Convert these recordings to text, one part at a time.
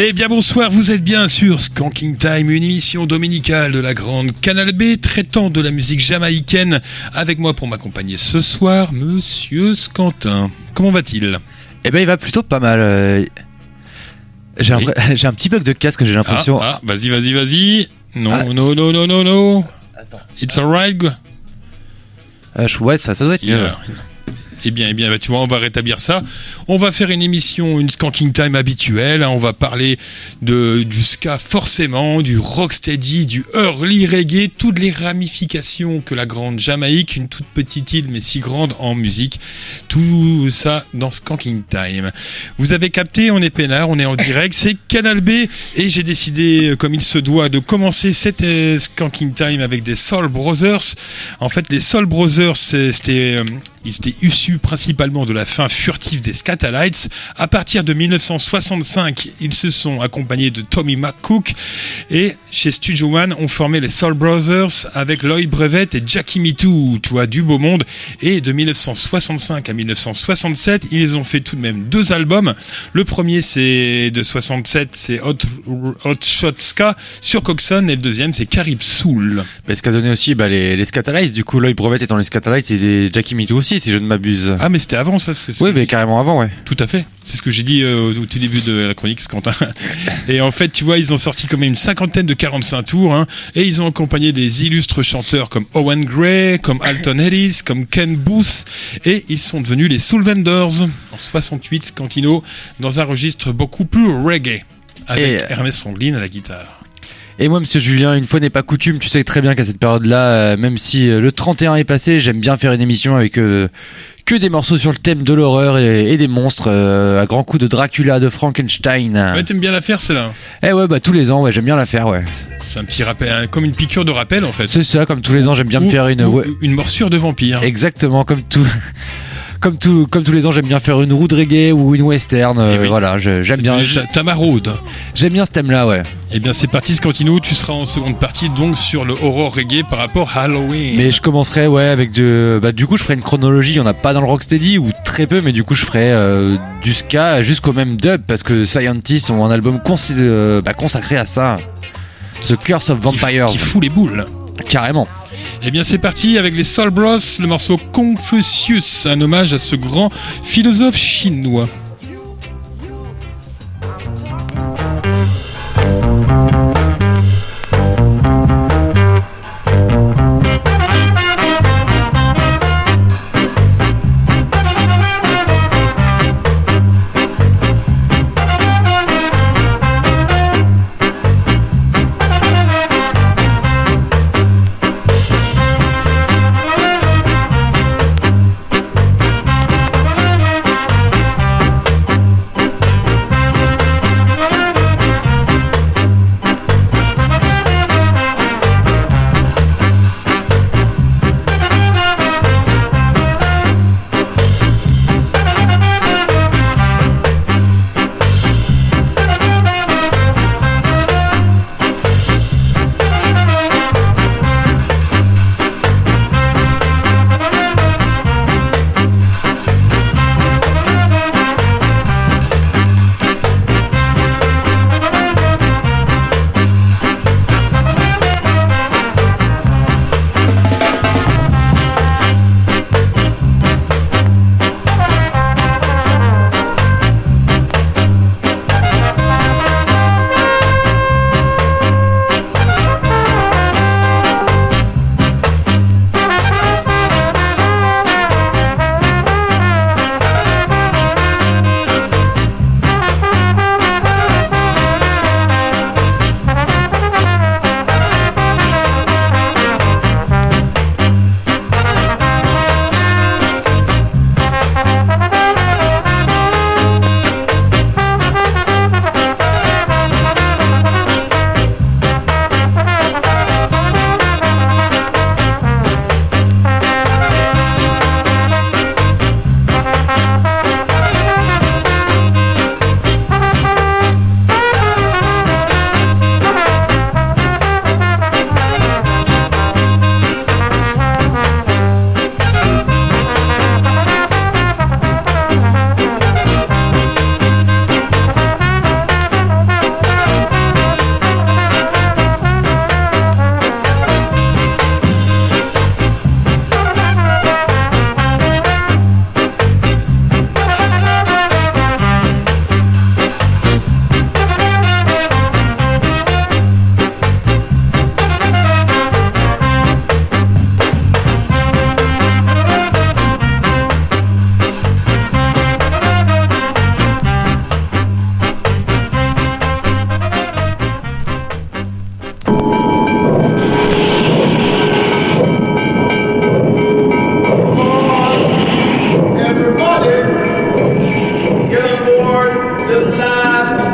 Eh bien bonsoir, vous êtes bien sur Skanking Time, une émission dominicale de la grande Canal B traitant de la musique jamaïcaine. Avec moi pour m'accompagner ce soir, Monsieur Scantin. Comment va-t-il ? Eh ben il va plutôt pas mal. J'ai un petit bug de casque, j'ai l'impression. Vas-y. Non. Attends. It's alright. Ouais, ça doit être mieux. Eh bien, tu vois, on va rétablir ça. On va faire une émission, une Skanking Time habituelle. On va parler du ska forcément, du rocksteady, du early reggae, toutes les ramifications que la grande Jamaïque, une toute petite île mais si grande en musique. Tout ça dans Skanking Time. Vous avez capté, on est peinard, on est en direct, c'est Canal B et j'ai décidé, comme il se doit, de commencer cette Skanking Time avec des Soul Brothers. En fait, les Soul Brothers, ils étaient issus principalement de la fin furtive des Skatalites. À partir de 1965, ils se sont accompagnés de Tommy McCook et chez Studio One ont formé les Soul Brothers avec Lloyd Brevet et Jackie Mittoo, tu vois, du beau monde. Et de 1965 à 1967, ils ont fait tout de même 2 albums. Le premier, c'est de 67, c'est Hot Shot Ska sur Coxsone et le deuxième, c'est Carib Soul. Ce qu'a donné aussi les Skatalites, du coup Lloyd Brevet étant les Skatalites et Jackie Mittoo aussi, si je ne m'abuse. Ah mais c'était avant ça. Oui, mais carrément avant, ouais. Tout à fait. C'est ce que j'ai dit au tout début de la chronique, Scantin. Et en fait, tu vois, ils ont sorti quand même une cinquantaine de 45 tours, hein, et ils ont accompagné des illustres chanteurs comme Owen Gray, comme Alton Ellis, comme Ken Booth, et ils sont devenus les Soul Vendors en 68, Scantino, dans un registre beaucoup plus reggae, avec Ernest Sanglin à la guitare. Et moi, monsieur Julien, une fois n'est pas coutume, tu sais très bien qu'à cette période-là, même si le 31 est passé, j'aime bien faire une émission avec que des morceaux sur le thème de l'horreur et des monstres, à grands coups de Dracula, de Frankenstein. Ouais, t'aimes bien la faire, celle-là ? Eh ouais, tous les ans, ouais, j'aime bien la faire, ouais. C'est un petit rappel, comme une piqûre de rappel, en fait. C'est ça, comme tous les ans, j'aime bien me faire une morsure de vampire. Exactement, comme tous les ans, j'aime bien faire une roue de reggae ou une western. Oui. Voilà, j'aime bien. Ta maraude. J'aime bien ce thème-là, ouais. Eh bien, c'est parti, Scantino. Tu seras en seconde partie, donc sur le horror reggae par rapport à Halloween. Mais je commencerai, ouais, avec du coup, je ferai une chronologie. Il y en a pas dans le rocksteady ou très peu, mais du coup, je ferai du ska jusqu'au même dub parce que Scientists ont un album consacré à ça. The Curse of Vampires. Qui fout les boules. Carrément. Eh bien c'est parti avec les Soul Bros, le morceau Confucius, un hommage à ce grand philosophe chinois.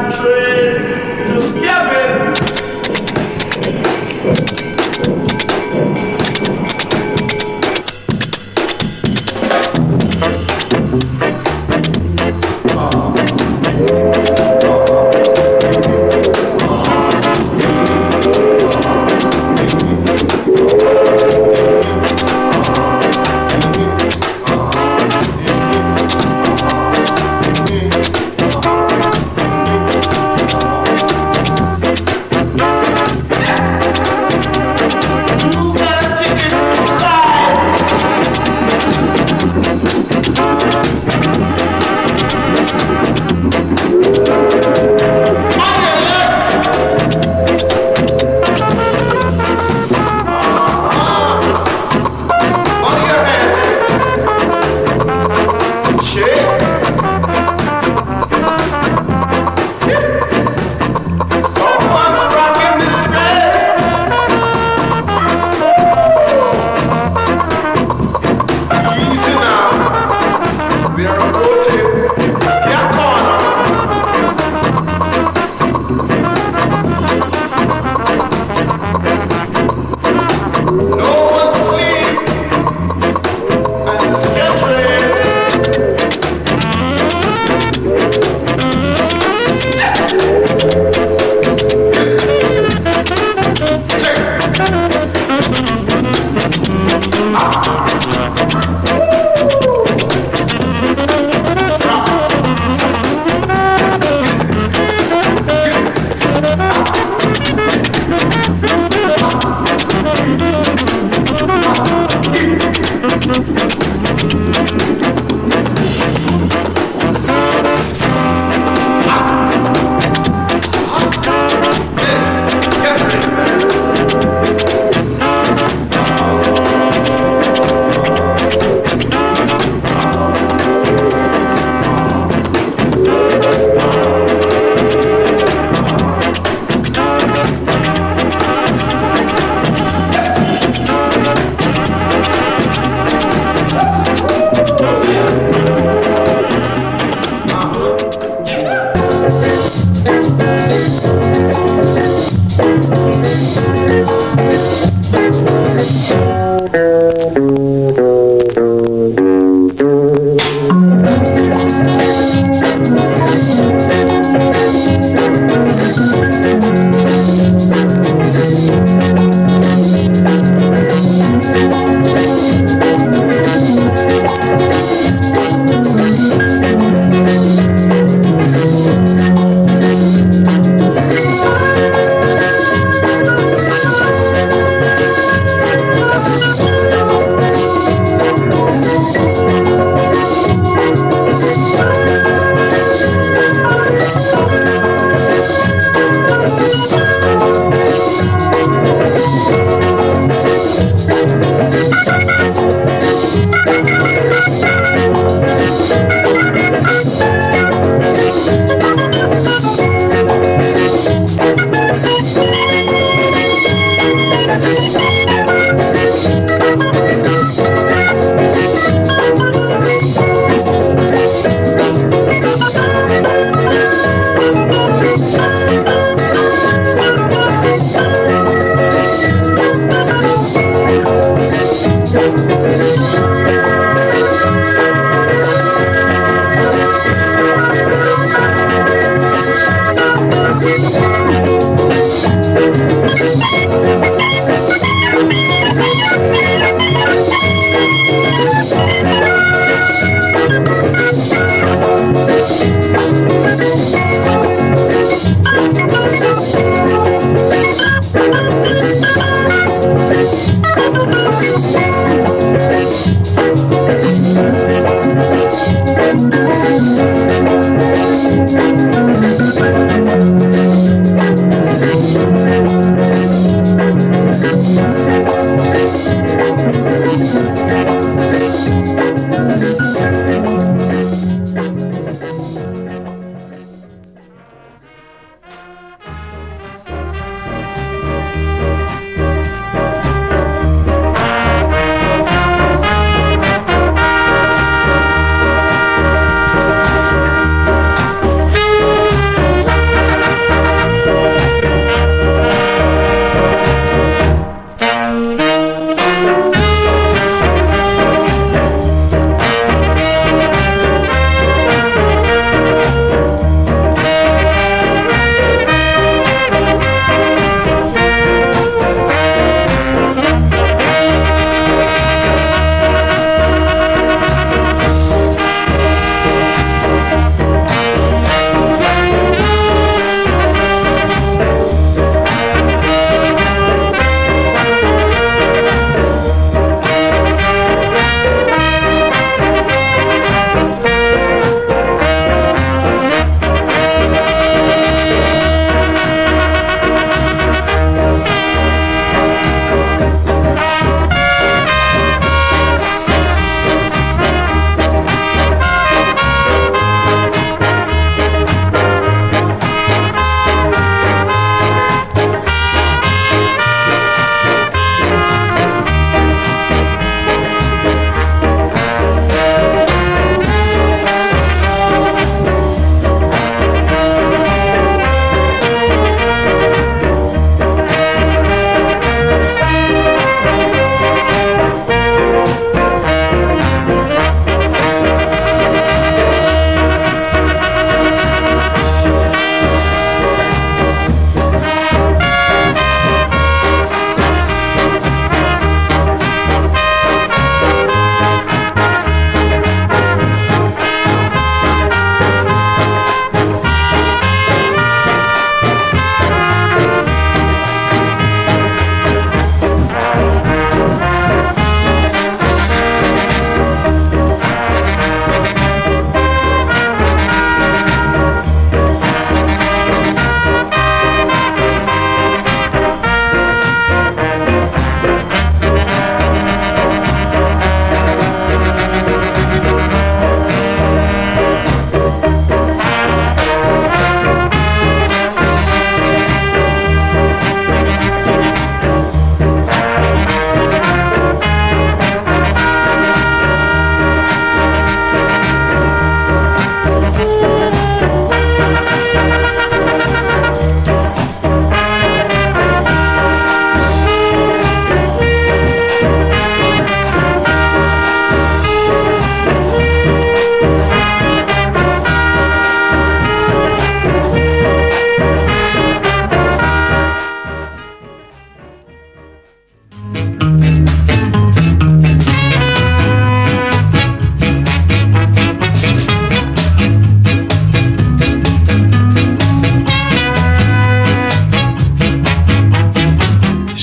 country to Skevin.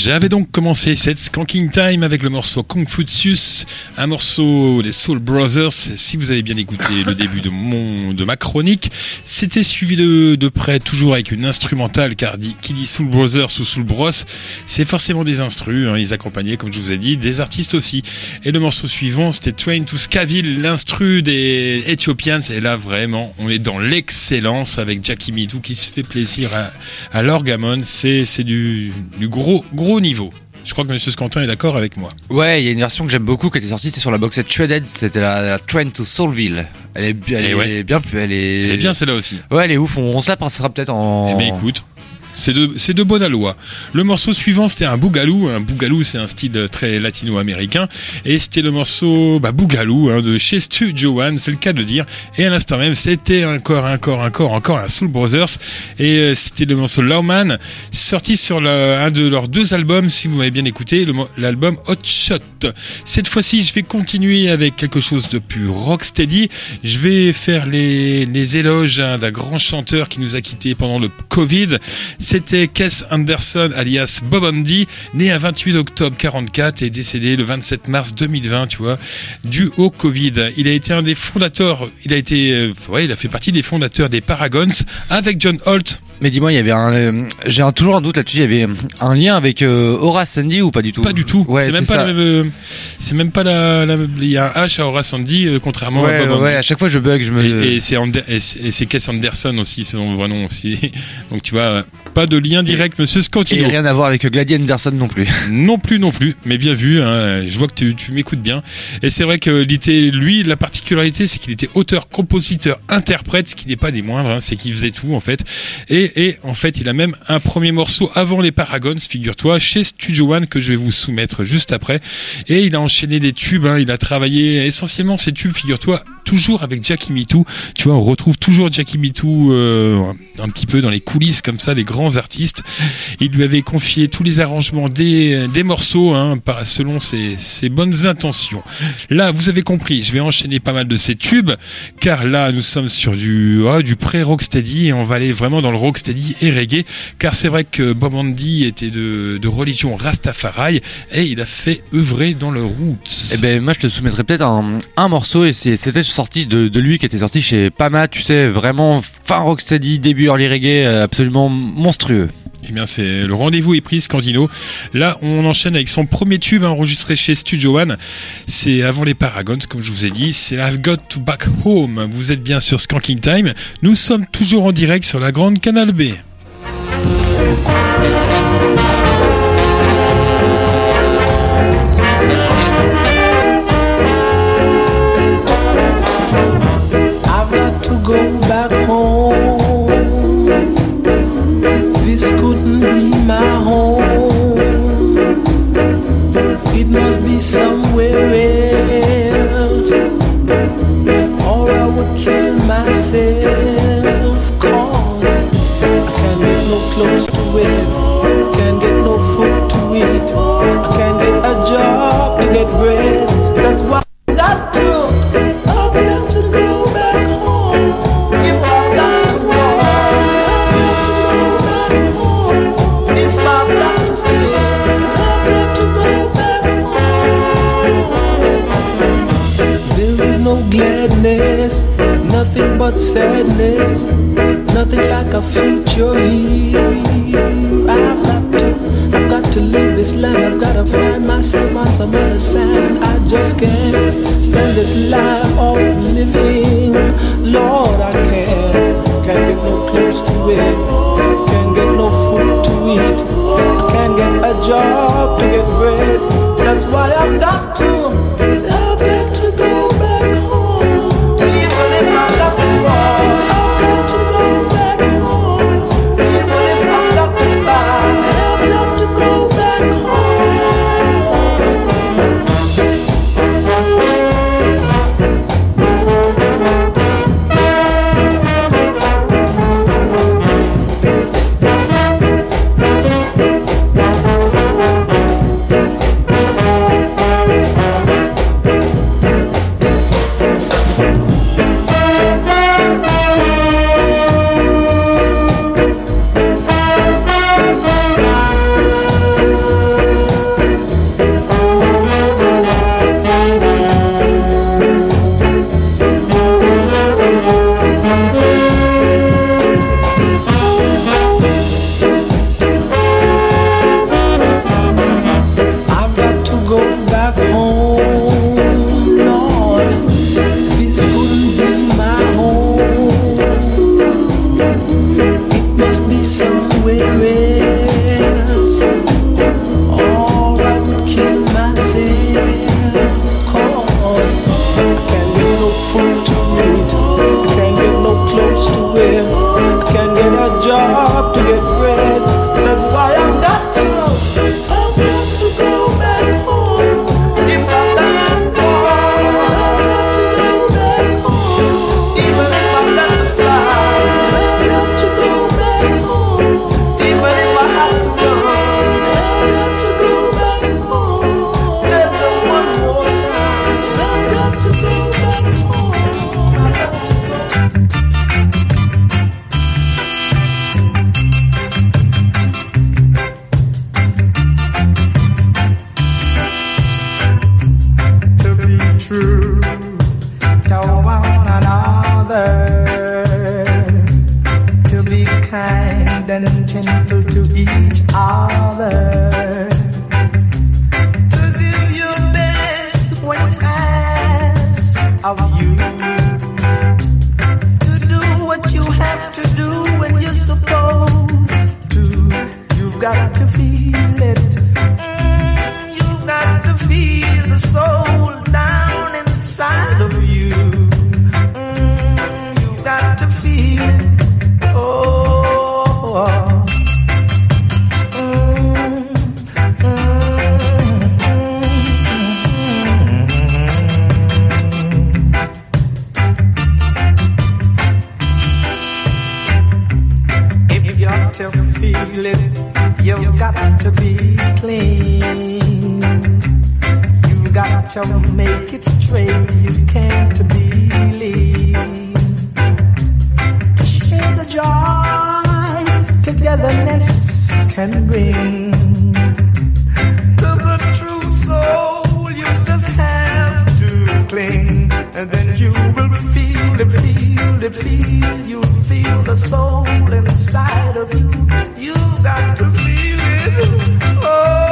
J'avais donc commencé cette Skanking Time avec le morceau Confucius, un morceau des Soul Brothers. Si vous avez bien écouté le début de ma chronique, c'était suivi de près, toujours avec une instrumentale, car qui dit Soul Brothers ou Soul Bros, c'est forcément des instrus, hein, ils accompagnaient, comme je vous ai dit, des artistes aussi. Et le morceau suivant, c'était Train to Skaville, l'instru des Ethiopians, et là vraiment, on est dans l'excellence avec Jackie Mittoo qui se fait plaisir à l'orgamon, c'est du gros niveau. Je crois que Monsieur Scantin est d'accord avec moi. Ouais, il y a une version que j'aime beaucoup qui était sortie, c'était sur la boxette Shredded, c'était la Train to Soulville. Elle est bien, elle est bien celle-là aussi. Ouais, elle est ouf, on se la passera peut-être en... Eh bien écoute, c'est de bonne aloi. Le morceau suivant, c'était un boogaloo. Un boogaloo, c'est un style très latino-américain. Et c'était le morceau boogaloo, hein, de chez Studio One, c'est le cas de le dire. Et à l'instant même, c'était encore un Soul Brothers. Et c'était le morceau Lawman, sorti sur un de leurs deux albums, si vous m'avez bien écouté, l'album Hot Shot. Cette fois-ci, je vais continuer avec quelque chose de plus rocksteady. Je vais faire les éloges d'un grand chanteur qui nous a quittés pendant le Covid. C'était Kes Anderson alias Bob Andy, né un 28 octobre 44 et décédé le 27 mars 2020, tu vois, dû au Covid. Il a été un des fondateurs, il a fait partie des fondateurs des Paragons avec John Holt. Mais dis-moi, il y avait j'ai toujours un doute là-dessus, il y avait un lien avec Horace Sandy ou pas du tout? Pas du tout. Ouais, c'est même pas c'est même pas il y a un H à Horace Sandy, contrairement à Bob Andy. Ouais, à chaque fois je bug, et c'est Kes Anderson aussi, c'est son vrai nom aussi. Donc tu vois, pas de lien direct, Monsieur Scantino. Et rien à voir avec Gladys Anderson non plus. Non plus, mais bien vu, hein. Je vois que tu m'écoutes bien. Et c'est vrai que lui, la particularité, c'est qu'il était auteur, compositeur, interprète, ce qui n'est pas des moindres, hein, c'est qu'il faisait tout en fait. Et en fait, il a même un premier morceau avant les Paragons, figure-toi, chez Studio One, que je vais vous soumettre juste après. Et il a enchaîné des tubes, hein, il a travaillé essentiellement ces tubes, figure-toi, toujours avec Jackie Mittoo. Tu vois, on retrouve toujours Jackie Mittoo un petit peu dans les coulisses comme ça, des grands artistes. Il lui avait confié tous les arrangements des morceaux, hein, selon ses bonnes intentions. Là, vous avez compris, je vais enchaîner pas mal de ces tubes, car là, nous sommes sur du pré-rocksteady et on va aller vraiment dans le rocksteady et reggae, car c'est vrai que Bob Andy était de religion Rastafari et il a fait œuvrer dans le roots. Eh ben moi je te soumettrais peut-être un morceau, et c'était sorti de lui, qui était sorti chez Pama, tu sais, vraiment fin rocksteady, début early reggae, absolument monstrueux. Eh bien, c'est le rendez-vous est pris, Scandino. Là, on enchaîne avec son premier tube enregistré chez Studio One. C'est avant les Paragons, comme je vous ai dit. C'est I've Got to Back Home. Vous êtes bien sur Skanking Time. Nous sommes toujours en direct sur la Grande Canal B. I've got to go back home. This couldn't be my home. It must be somewhere else, or I would kill myself. 'Cause I can't get no clothes to wear, can't get no food to eat, I can't get a job to get bread. That's why I got to go back home. If I've got to go, if I've got to sleep, I've got to go back home. There is no gladness, nothing but sadness, nothing like a future here. I've got to leave this land, I've got to find myself on some other side. I just can't stand this life of living. Lord, I can't get no clothes to wear, can't get no food to eat, I can't get a job to get bread. That's why I've got to go back home. Even if I got to walk, I've got to go back home. Even if I've got to fly, I've got to go back home. must be somewhere else. Or I would kill myself. Cause can't get no food to eat, can't get no clothes to wear, can't get a job to get bread. That's why I'm got to go. I've got to go back home. If I'm not born, I've got to go back home. Even if I've got to fly, I've got to go back home. Even if I have to run, I've got to go back home. Tell them one more time, I've got to go back home. I've got to true to one another, to be kind and gentle to each other, to do your best when it's asked of you, to do what you have to do when you're supposed to. You've got to feel it. You've got to feel the soul down inside of you. You've got to feel it. Oh. If you got to feel it, you've got to be clean. You got to make it straight. You can't believe. To share the joys togetherness can bring. To the true soul, you just have to cling, and then you will feel it, feel it, feel. You'll feel the soul inside of you. You got to feel it. Oh.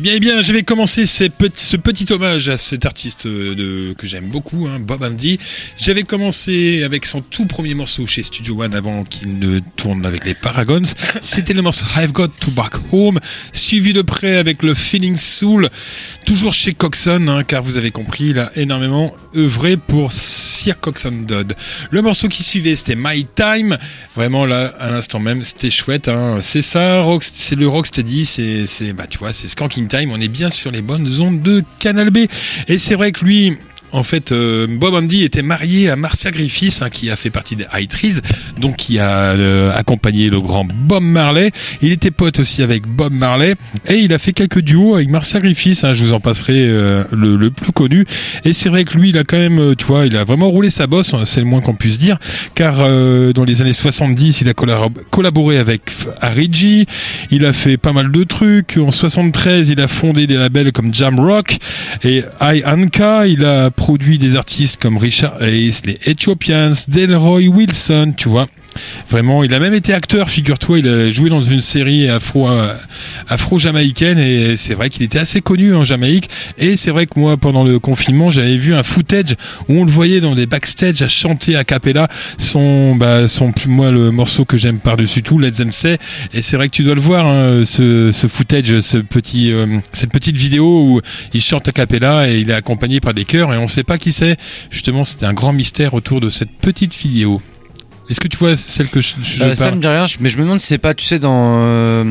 bien, je vais commencer ce petit hommage à cet artiste que j'aime beaucoup, hein, Bob Andy. J'avais commencé avec son tout premier morceau chez Studio One avant qu'il ne tourne avec les Paragons. C'était le morceau I've Got to Back Home, suivi de près avec le Feeling Soul, toujours chez Coxsone, hein, car vous avez compris, il a énormément œuvré pour Sir Coxsone Dodd. Le morceau qui suivait, c'était My Time. Vraiment là, à l'instant même, c'était chouette, hein. C'est ça, c'est le Rocksteady, tu vois, c'est Skanking Time. On est bien sur les bonnes ondes de Canal B. Et c'est vrai que lui, en fait, Bob Andy était marié à Marcia Griffiths, hein, qui a fait partie des High Trees, donc qui a accompagné le grand Bob Marley. Il était pote aussi avec Bob Marley, et il a fait quelques duos avec Marcia Griffiths, hein, je vous en passerai le plus connu. Et c'est vrai que lui, il a quand même, tu vois, il a vraiment roulé sa bosse, c'est le moins qu'on puisse dire, car dans les années 70, il a collaboré avec Harry G, il a fait pas mal de trucs. En 73, il a fondé des labels comme Jam Rock et I Anka. Il a produit des artistes comme Richard Hayes, les Ethiopians, Delroy Wilson, tu vois. Vraiment, il a même été acteur, figure-toi, il a joué dans une série afro-jamaïcaine et c'est vrai qu'il était assez connu en Jamaïque. Et c'est vrai que moi, pendant le confinement, j'avais vu un footage où on le voyait dans des backstage à chanter a cappella moi, le morceau que j'aime par-dessus tout, Let Them Say. Et c'est vrai que tu dois le voir, hein, ce footage, cette petite vidéo où il chante a cappella et il est accompagné par des chœurs et on sait pas qui c'est. Justement, c'était un grand mystère autour de cette petite vidéo. Est-ce que tu vois celle que je parle ? Ça me dit rien, mais je me demande si c'est pas, tu sais, dans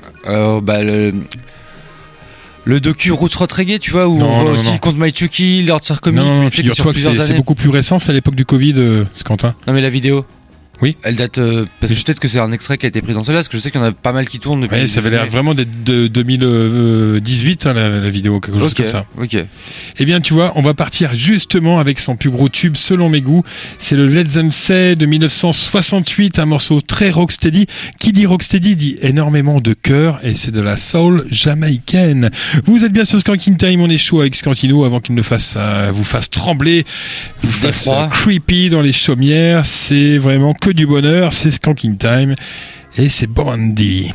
le docu Roots Rot Reggae, tu vois, où on voit aussi contre My Chucky, Lord Sarkozy. Non, figure-toi que c'est beaucoup plus récent, c'est à l'époque du Covid, Quentin. Non, mais la vidéo. Oui. Elle date parce que peut-être que c'est un extrait qui a été pris dans celle-là, parce que je sais qu'il y en a pas mal qui tournent depuis. Ouais, ça avait l'air vraiment d'être de 2018, hein, la vidéo, quelque chose comme ça. Ok. Eh bien, tu vois, on va partir justement avec son plus gros tube, selon mes goûts. C'est le Let Them Say de 1968, un morceau très rocksteady. Qui dit rocksteady dit énormément de cœur, et c'est de la soul jamaïcaine. Vous êtes bien sur Skanking Time, on est chaud avec Scantino avant qu'il ne vous fasse trembler, vous fasse creepy dans les chaumières. C'est vraiment que du bonheur, c'est Skanking Time et c'est Bob Andy.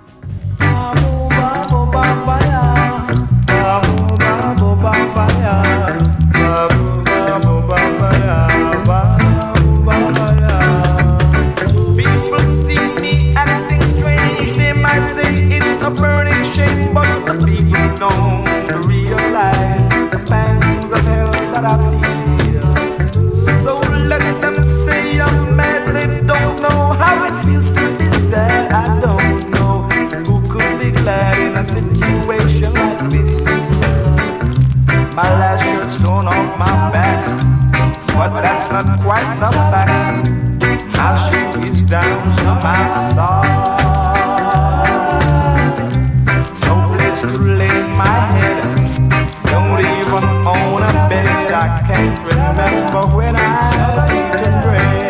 People see me acting strange, they might say it's a burning shame, but the people don't realize the pangs of hell that I feel. So let them say I'm mad, they don't know how it feels to be sad. I don't know who could be glad in a situation like this. My last shirt's torn off my back, but that's not quite the fact. My shoe is down to my socks. No place to lay my head, don't even own a bed. I can't remember when I eaten bread.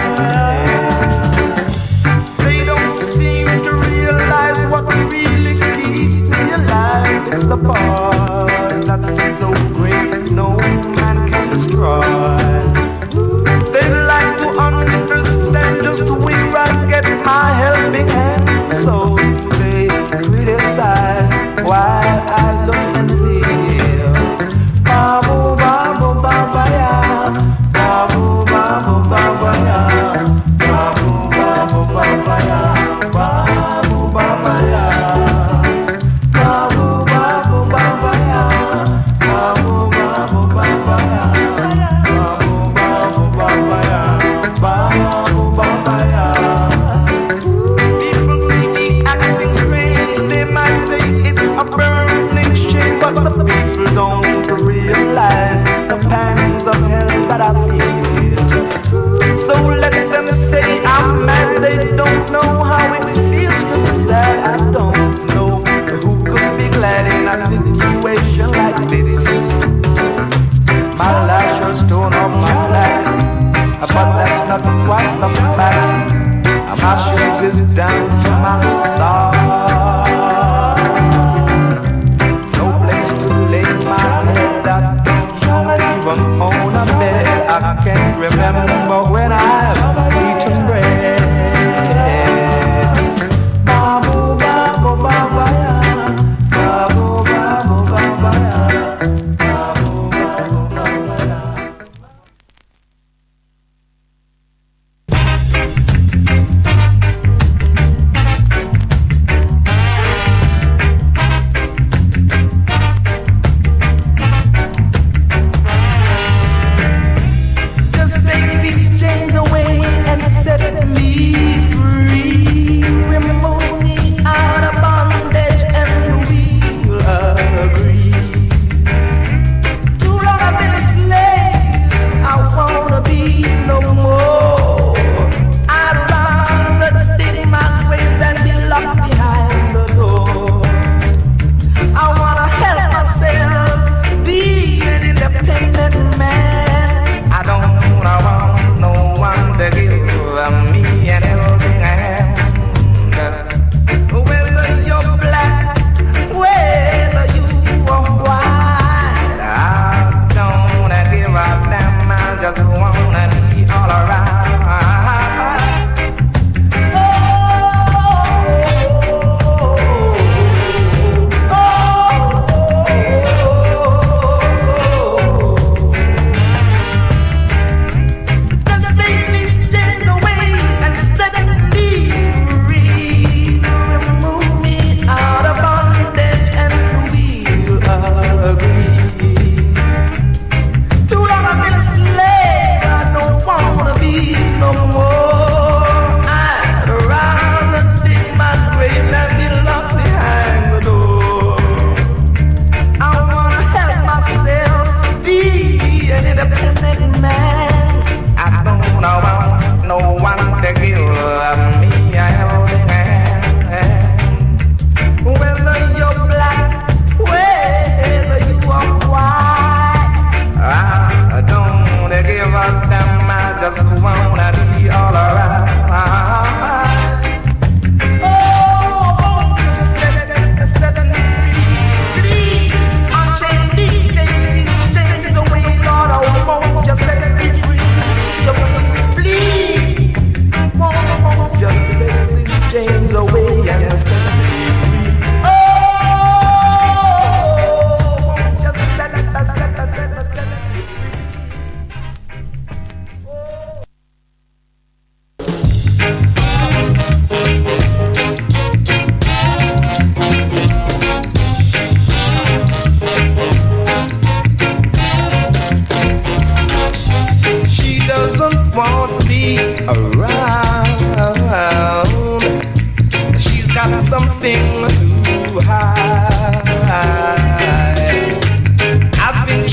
They don't seem to realize what really keeps me alive. It's the part that is so great no man can destroy. They like to understand just where I get my helping hand, so they criticize why I look and live. Babu babu baba ya, babu babu baba ya, babu babu baba ya, babu baba ya, babu babu baba ya, babu babu baba ya.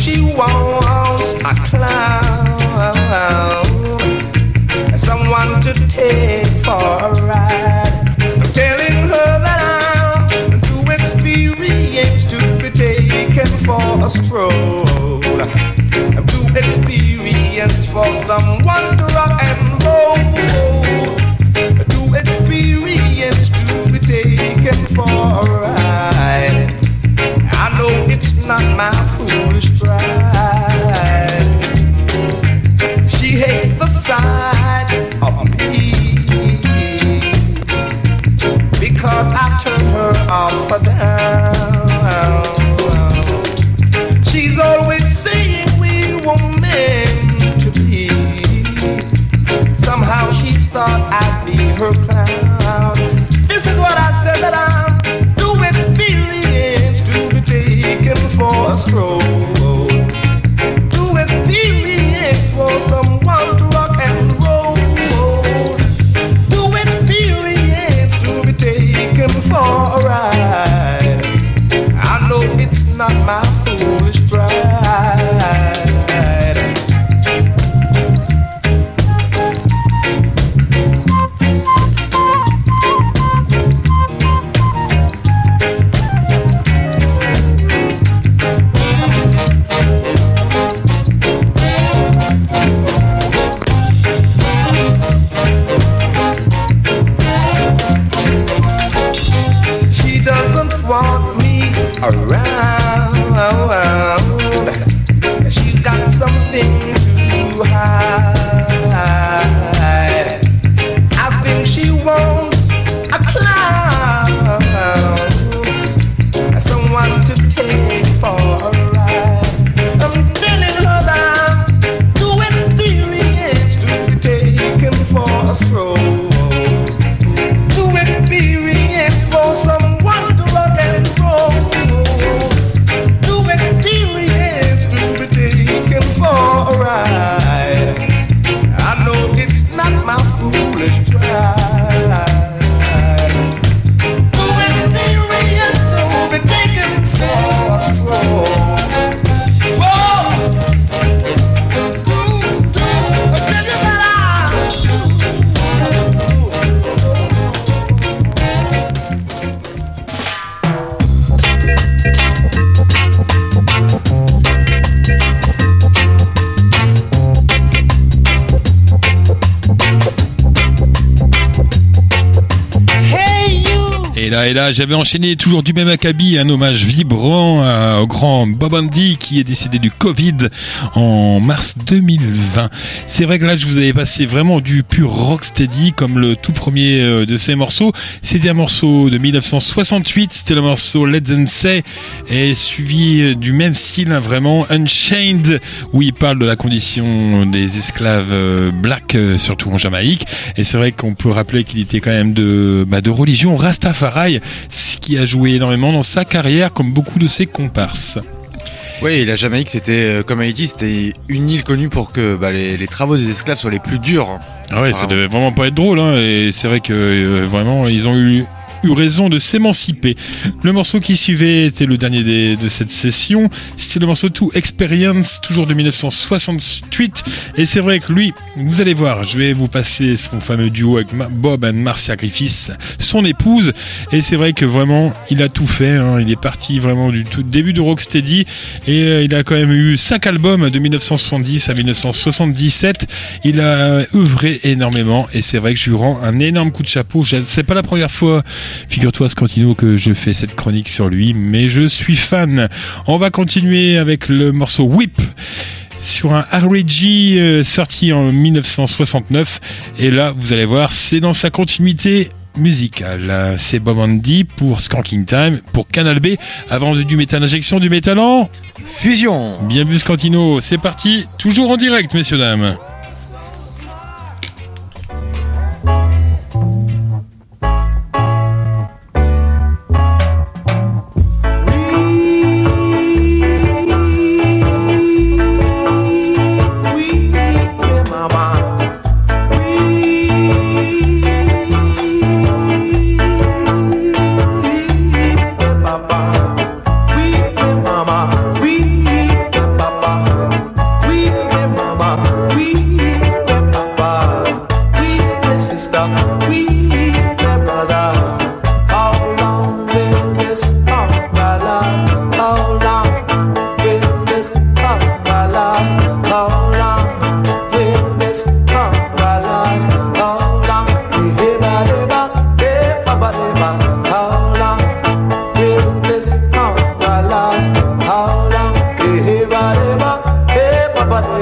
she wants a clown, someone to take for a ride. I'm telling her that I'm too experienced to be taken for a stroll. I'm too experienced for someone to rock and roll. Too experienced to be taken for a ride. I know it's not my foolish pride. She hates the sight of me because I turn her off or down. She's always saying we were meant to be. Somehow she thought I'd be her clown. This is what I said, that I'm too experienced to be taken for a stroll. Too experienced for someone to rock and roll. Too experienced to be taken for a ride. I know it's not my foolish pride. Want me around. She's got something to hide. I think she wants a clown, someone to take for a ride. I'm telling her that I'm too experienced to be taken for a stroll. Too experienced for someone to rock and roll. Too experienced to be taken for a ride. I know it's not my foolish pride. Too experienced to be taken for a stroll. Whoa! I tell you that Et là, j'avais enchaîné toujours du même acabit, un hommage vibrant au grand Bob Andy qui est décédé du Covid en mars 2020. C'est vrai que là, je vous avais passé vraiment du pur rocksteady comme le tout premier de ces morceaux. C'était un morceau de 1968, c'était le morceau Let Them Say, et suivi du même style, hein, vraiment Unchained, où il parle de la condition des esclaves blacks, surtout en Jamaïque. Et c'est vrai qu'on peut rappeler qu'il était quand même de religion Rastafari, ce qui a joué énormément dans sa carrière, comme beaucoup de ses comparses. Oui, la Jamaïque, c'était, comme Haïti, c'était une île connue pour que les travaux des esclaves soient les plus durs. Ah ouais, ça devait vraiment pas être drôle, hein, et c'est vrai que vraiment, ils ont eu raison de s'émanciper. Le morceau qui suivait était le dernier de cette session. C'était le morceau To Experience, toujours de 1968. Et c'est vrai que lui, vous allez voir, je vais vous passer son fameux duo avec Bob and Marcia Griffiths, son épouse. Et c'est vrai que vraiment, il a tout fait, hein. Il est parti vraiment du tout début de Rocksteady. Et il a quand même eu 5 albums de 1970 à 1977. Il a œuvré énormément. Et c'est vrai que je lui rends un énorme coup de chapeau. C'est pas la première fois, figure-toi, Scantino, que je fais cette chronique sur lui, mais je suis fan. On va continuer avec le morceau Whip sur un R.E.G. sorti en 1969. Et là, vous allez voir, c'est dans sa continuité musicale. C'est Bob Andy pour Skanking Time, pour Canal B, avant du métal injection, du métal en fusion. Bien vu, Scantino, c'est parti, toujours en direct, messieurs, dames. Papa.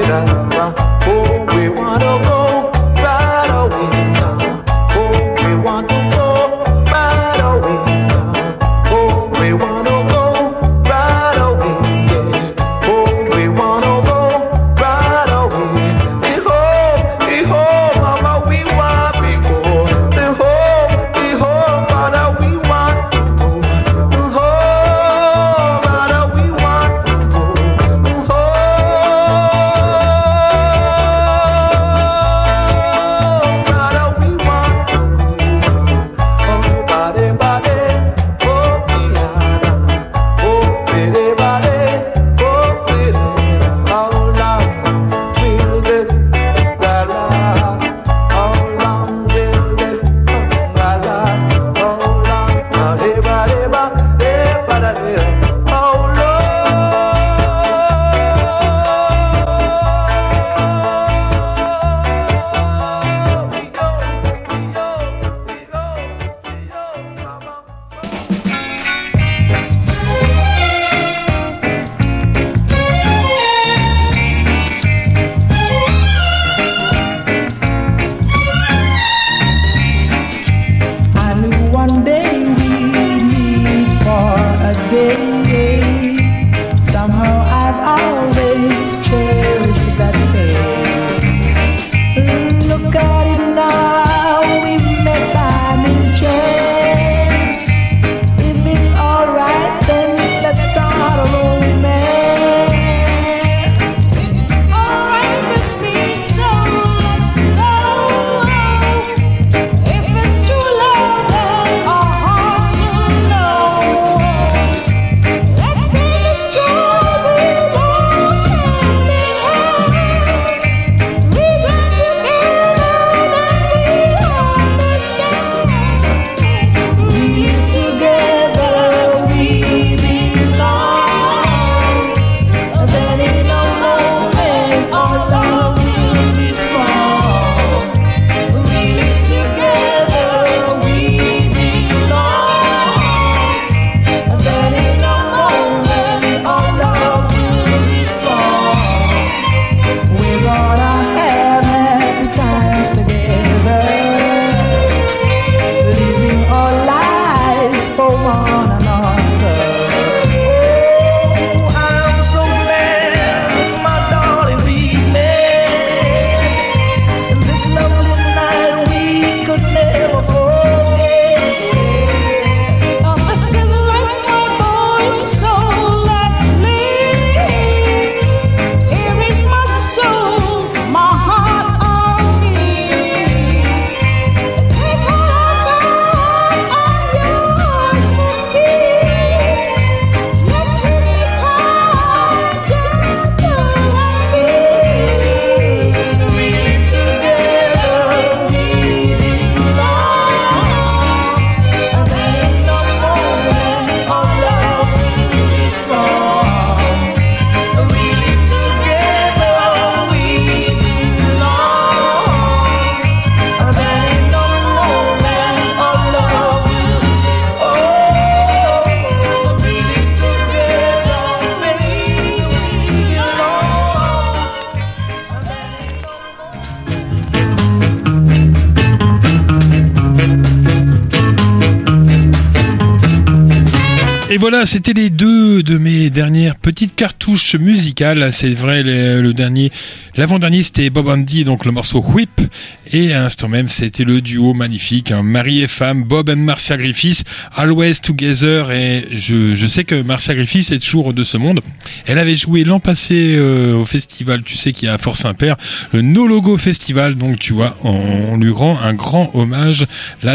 Et voilà, c'était les deux de mes dernières petites cartouches musicales. C'est vrai, l'avant-dernier c'était Bob Andy, donc le morceau Whip. Et à l'instant même, c'était le duo magnifique, hein, mari et femme, Bob and Marcia Griffiths, Always Together. Et je sais que Marcia Griffiths est toujours de ce monde. Elle avait joué l'an passé au festival, tu sais, qu'il y a à Fort-Saint-Père, le No Logo Festival. Donc tu vois, on lui rend un grand hommage, la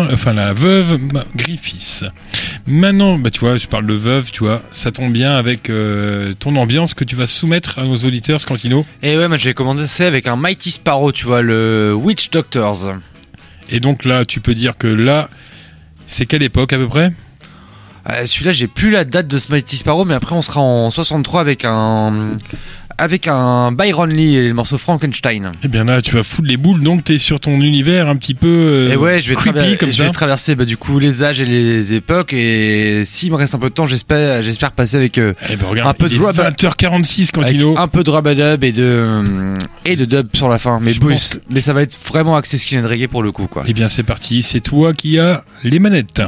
veuve Griffiths. Maintenant, bah tu vois, je parle de veuve, tu vois, ça tombe bien avec ton ambiance que tu vas soumettre à nos auditeurs, Scantino. Et ouais, moi je vais commencer avec un Mighty Sparrow, tu vois, le Witch Doctors. Et donc là, tu peux dire que là, c'est quelle époque à peu près ? Celui-là, j'ai plus la date de ce Mighty Sparrow, mais après on sera en 63 avec un avec un Byron Lee et le morceau Frankenstein. Eh bien là, tu vas foutre les boules, donc t'es sur ton univers un petit peu et ouais, je vais, creepy, comme ça. Je vais traverser du coup les âges et les époques, et s'il me reste un peu de temps, j'espère passer avec regarde, un peu de 20h46 Cantino. Un peu de rub-a-dub et de dub sur la fin, mais mais ça va être vraiment axé skin and reggae pour le coup, quoi. Eh bien c'est parti, c'est toi qui as les manettes.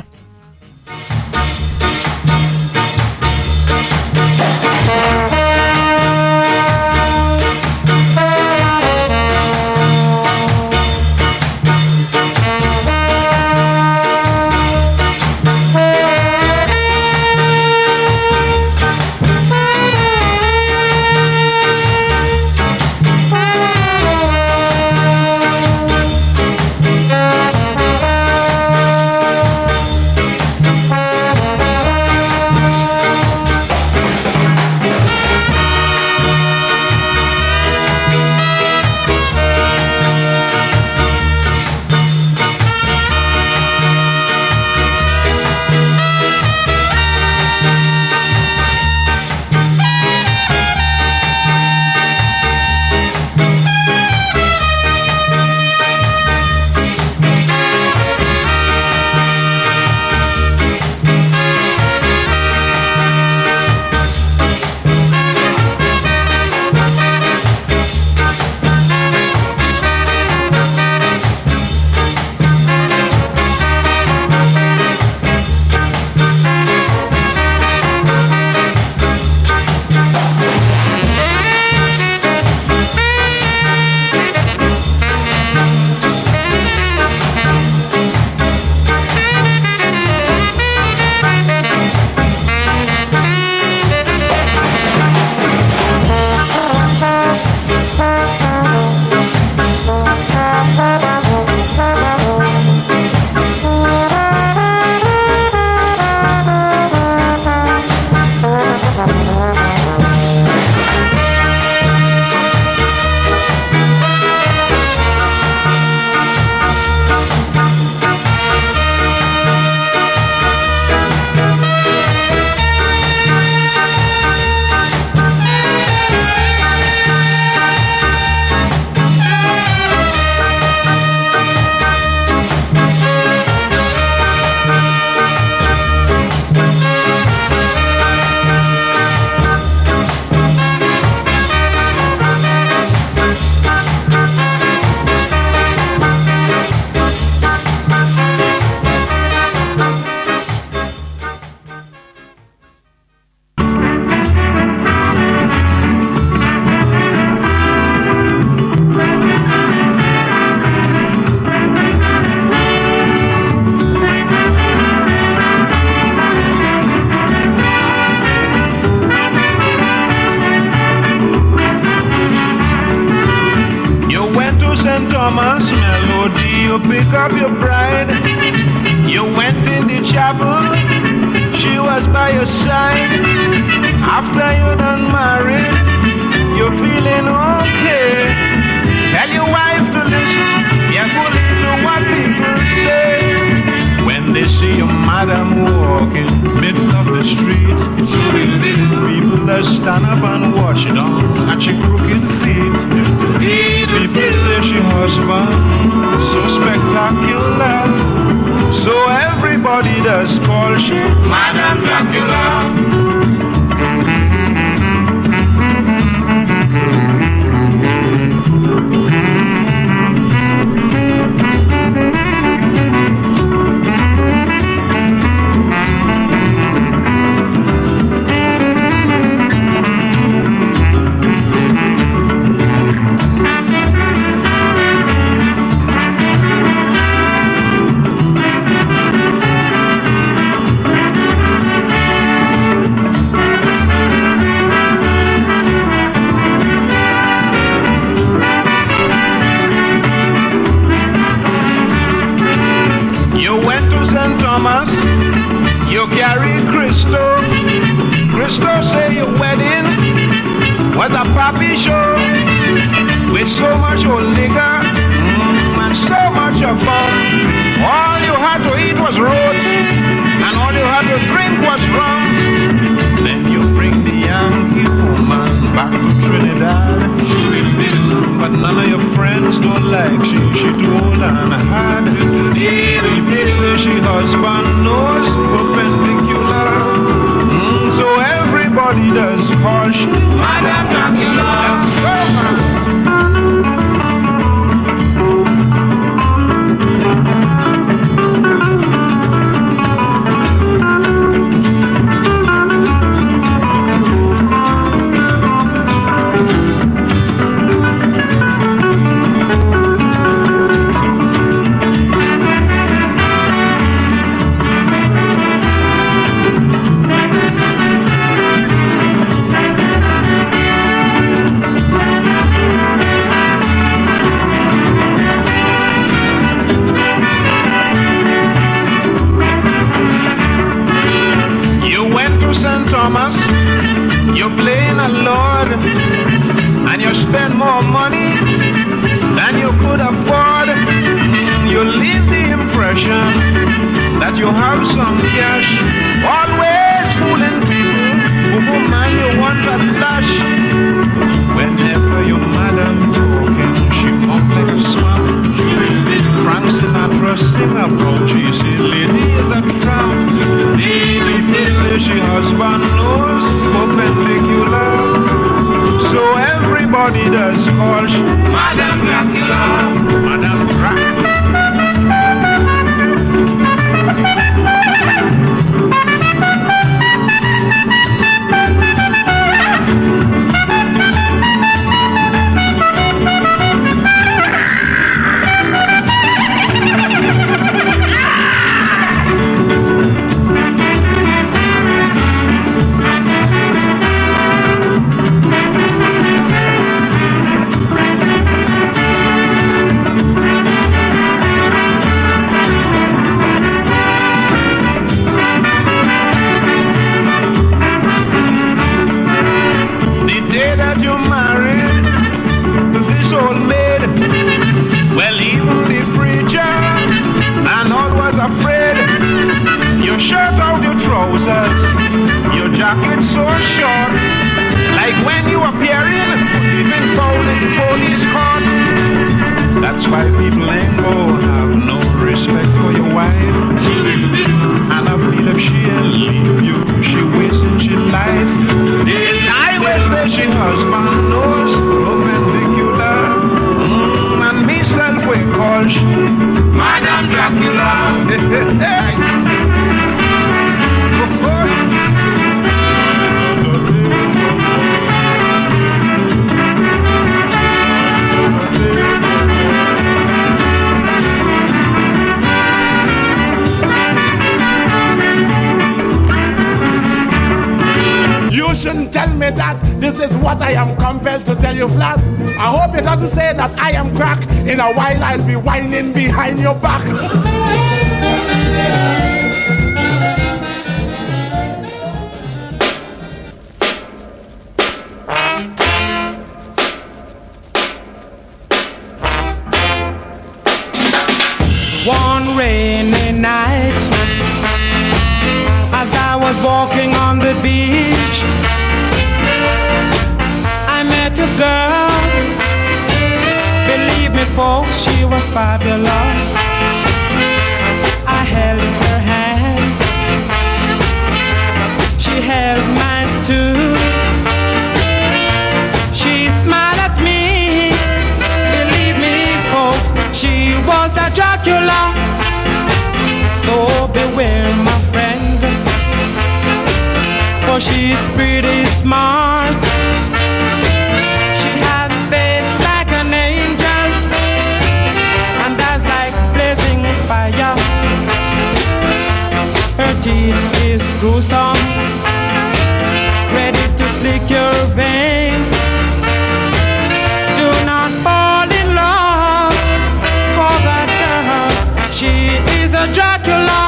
Thomas melody, you pick up your bride. You went in the chapel, she was by your side. After you done married, you're feeling okay. Tell your wife to listen, you're going to what people say. When they see your madam walking middle of the street, people that stand up and watch down at your crooked feet. People say she husband so spectacular, so everybody does call she Madam Dracula. You carry Christo. Christo say your wedding was a papi show with so much old liquor and so much of fun. All you had to eat was roast and all you had to drink was rum. Then you bring the Yankee woman back to Trinidad. But none of your friends don't like she too old and hard. They say she husband knows perpendicular. So everybody does call she Madame Dracula. Let's go, man. Thomas, you're playing a lord, and you spend more money than you could afford. You leave the impression that you have some cash, always fooling people who man you want to lash. Whenever your madam talking, she walk like a swamp. Frank Sinatra sing about she say lady is a tramp. They say she husband knows perpendicular. So everybody does call she Madame Dracula. Madame Dracula. Your jacket so short, like when you appearing, even found in the police court. That's why people ain't gonna have no respect for your wife. And I feel if she'll leave you, she wasting she life. I will say she husband knows perpendicular. And me self will call she Madame Dracula. You shouldn't tell me that this is what I am compelled to tell you flat. I hope it doesn't say that I am crack. In a while I'll be whining behind your back. One rainy night, as I was walking on the beach, I met a girl. Believe me, folks, she was fabulous. I held her hands, she held mine too. She smiled at me. Believe me, folks, she was a Dracula. So beware, my friends, for she's pretty smart. She has a face like an angel and eyes like blazing fire. Her teeth is gruesome, ready to slick your veins. Do not fall in love for that girl. She is a Dracula.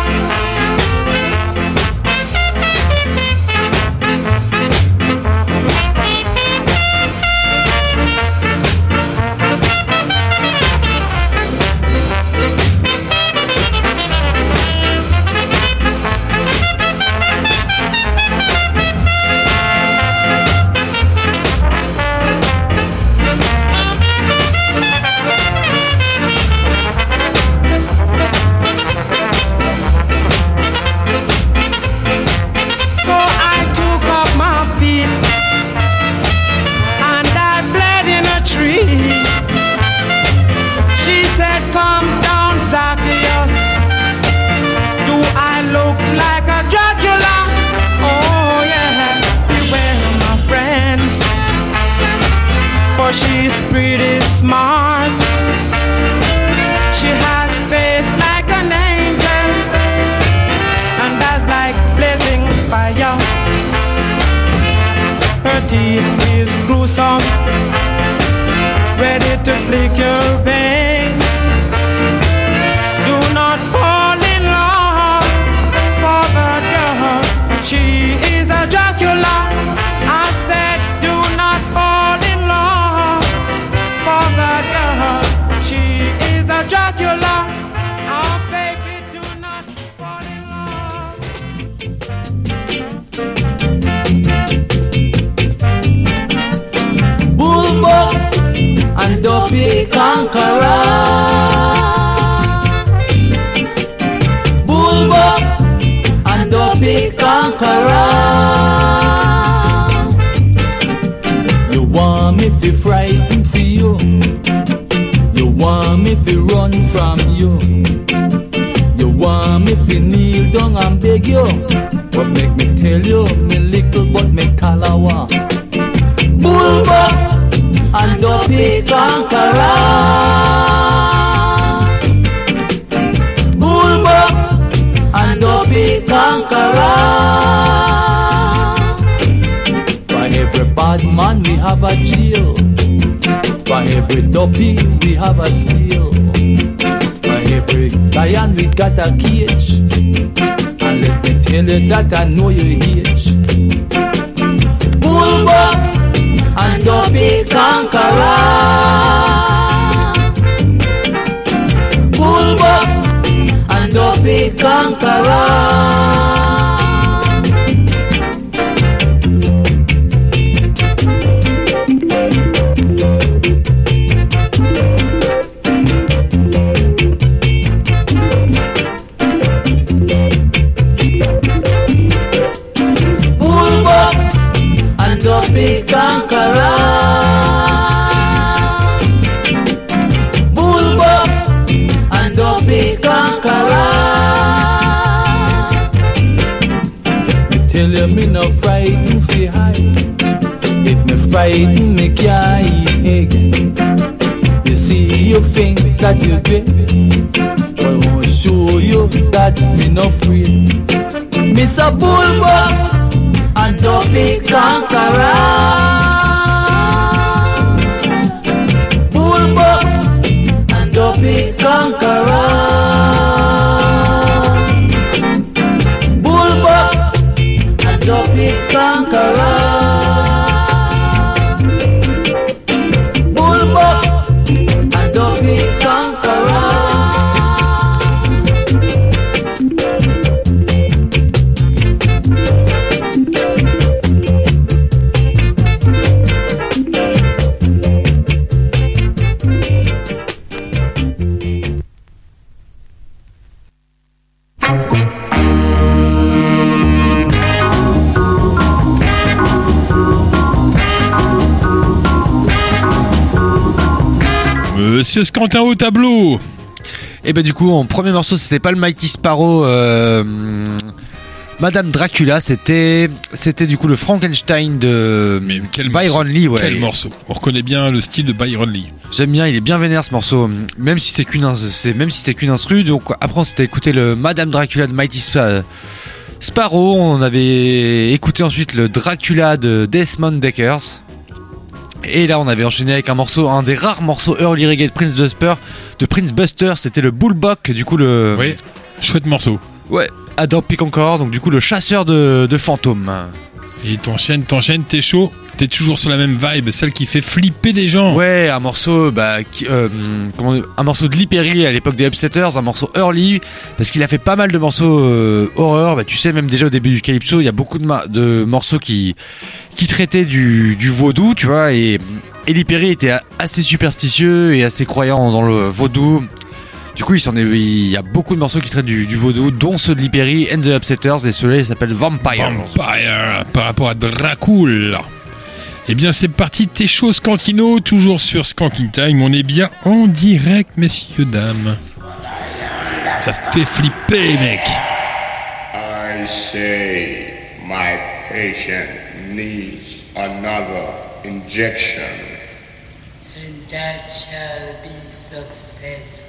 'cause she's pretty smart. She has face like an angel and eyes like blazing fire. Her teeth is gruesome, ready to slick your veins. Do not fall in love for that girl. She is a Dracula. I said do not fall in love for that girl. She is a Dracula. Oh baby, do not fall in love. Bulldog and Dopey Conqueror. Bulldog and Dopey Conqueror. You want me to frighten for you. You want me to run from you. You want me to kneel down and beg you. But make me tell you, me little but me calawa. Bulldog and Dopey Conqueror. Bulldog and Dopey Conqueror. For every bad man we have a chill. For every dopey we have a skill. For every lion we got a cage. And let me tell you that I know you age. Bulldog and Dopey Conqueror. Bulldog and Dopey Conqueror. Bulldog and Dopey Conqueror. Bulldog and Dopey Conqueror. Me tell you me no frighten fi hide. If me frighten me can't eat egg. You see you think that you get, but I won't show you that me no afraid. Miss a Bulldog and Dopey Conqueror. Bulldog and Dopey Conqueror. Bulldog and Dopey Conqueror. Bulldog and Dopey Conqueror. Monsieur Scantin au tableau. Et bah du coup en premier morceau c'était pas le Mighty Sparrow Madame Dracula, c'était du coup le Frankenstein de Mais quel Byron morceau. Lee, ouais. Quel morceau. On reconnaît bien le style de Byron Lee. J'aime bien, il est bien vénère ce morceau, même si c'est qu'une instru. Donc après on s'était écouté le Madame Dracula de Mighty Sparrow, on avait écouté ensuite le Dracula de Desmond Deckers. Et là on avait enchaîné avec un des rares morceaux early reggae de Prince Buster, c'était le Bullbuck, du coup le... Oui, chouette morceau. Ouais, à Dopey Conqueror, donc du coup le chasseur de fantômes. Et t'enchaînes, t'es chaud, t'es toujours sur la même vibe, celle qui fait flipper des gens. Ouais, un morceau, un morceau de Lee Perry à l'époque des Upsetters, un morceau early, parce qu'il a fait pas mal de morceaux horreur. Bah, tu sais, même déjà au début du Calypso, il y a beaucoup de morceaux qui traitaient du vaudou, tu vois, et Lee Perry était assez superstitieux et assez croyant dans le vaudou. Du coup, il y a beaucoup de morceaux qui traitent du vaudou, dont ceux de Lee Perry and the Upsetters, et ceux-là, ils s'appellent Vampire. Vampire, par rapport à Dracula. Eh bien, c'est parti, t'es chaud, Scantino, toujours sur Skanking Time. On est bien en direct, messieurs, dames. Ça fait flipper, mec. I say my patient needs another injection. and that shall be successful.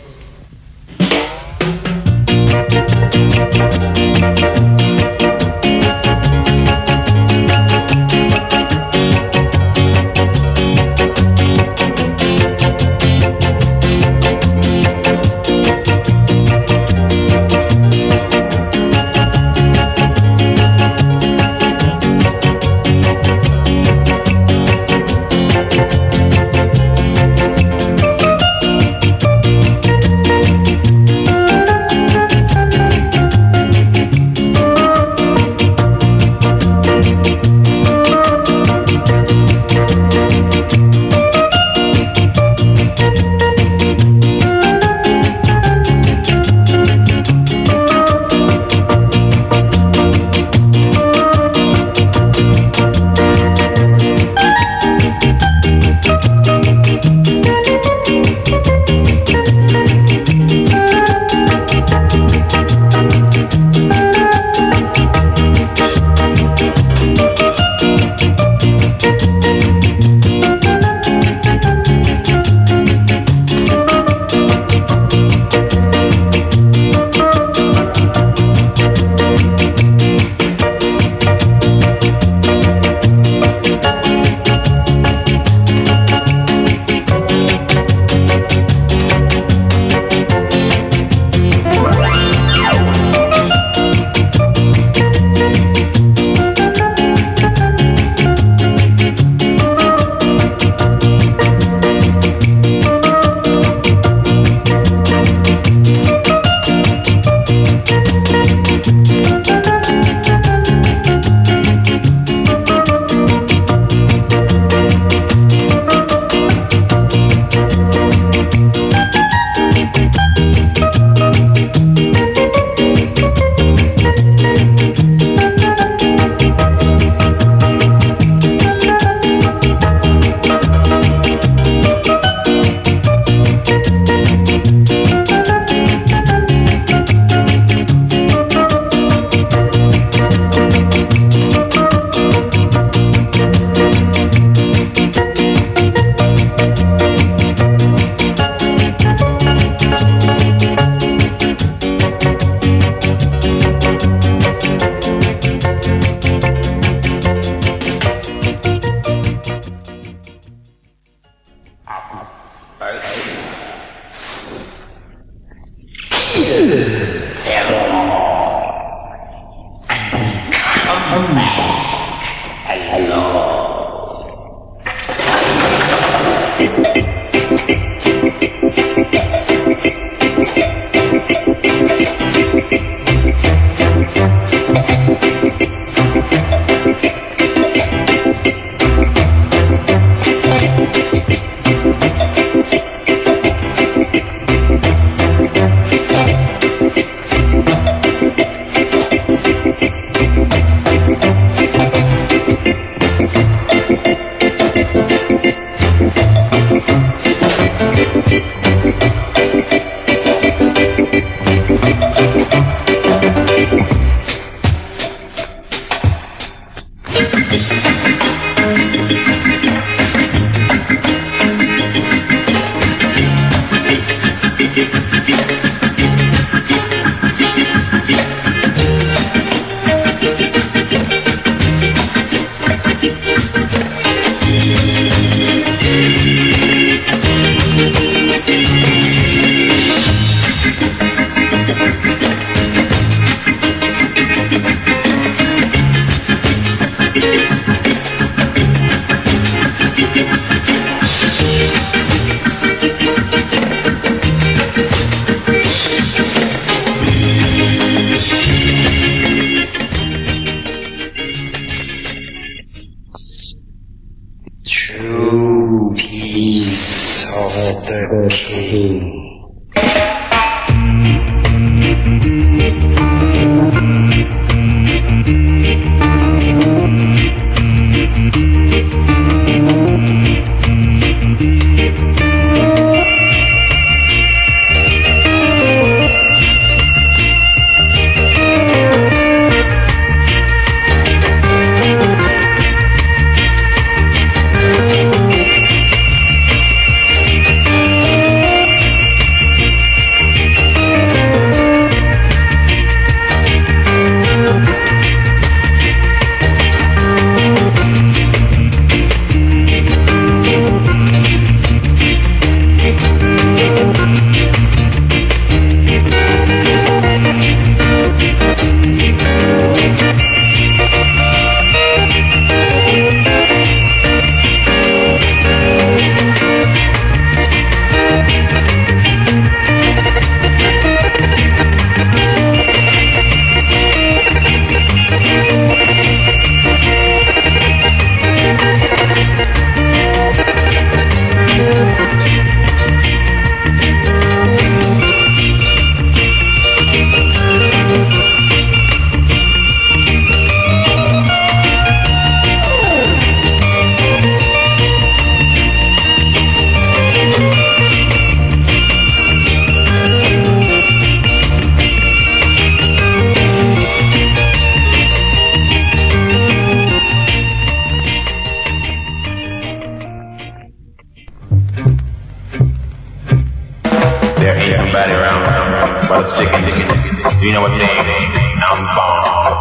You know what they I'm bomb.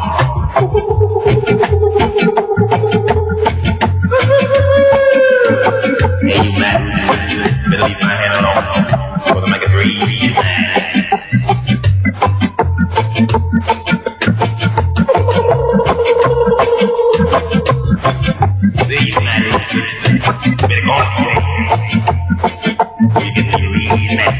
Hey, you man, better leave my hand alone, or to make it breathe, man. These man, better go on. You get the breathe, man.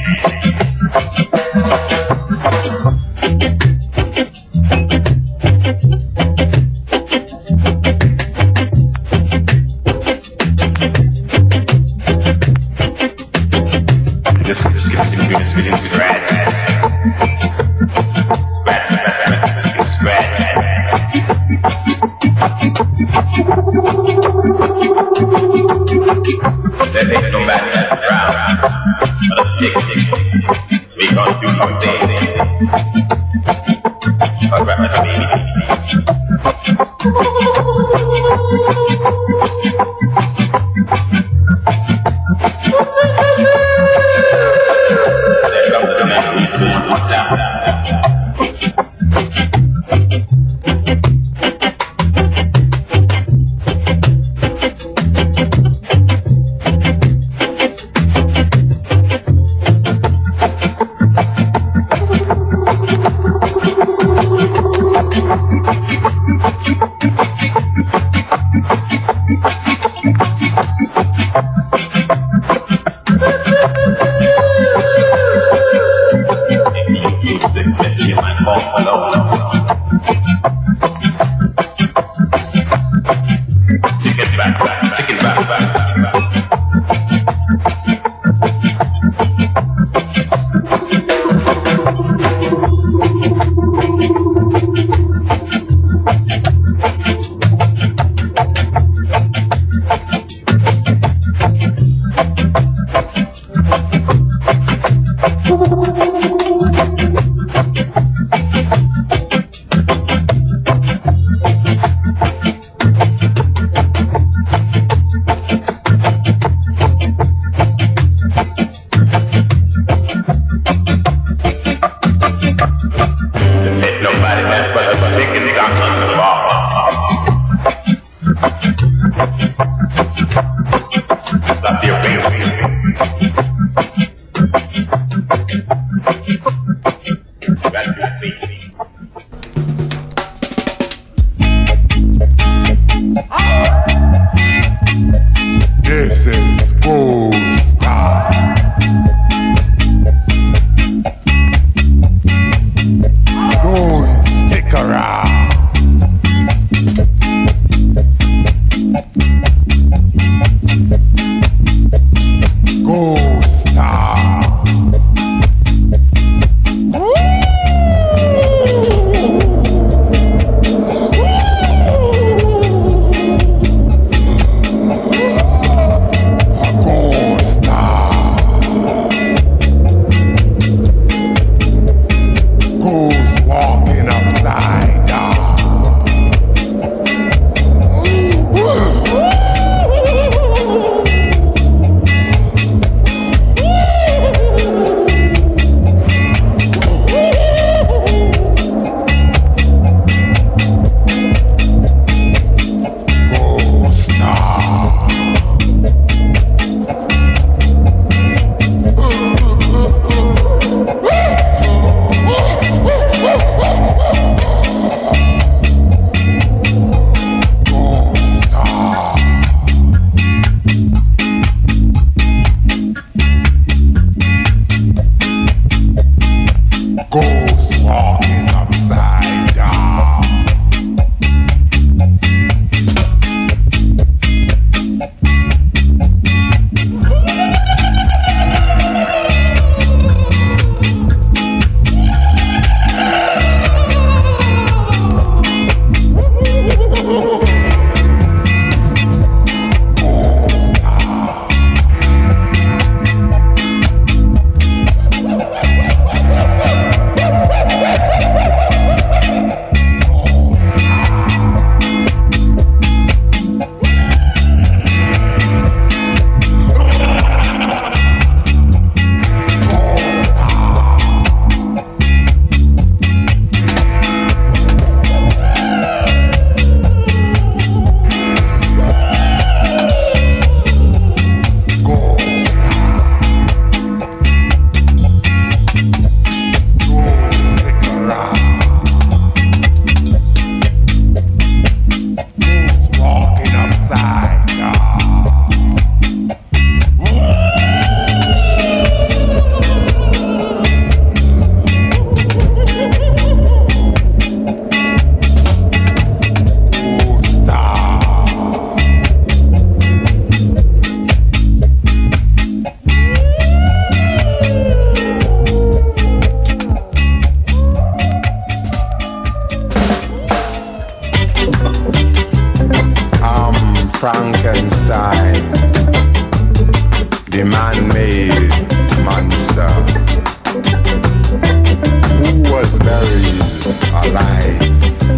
This is Gold Star. Don't stick around. Gold Star. a man-made monster who was buried alive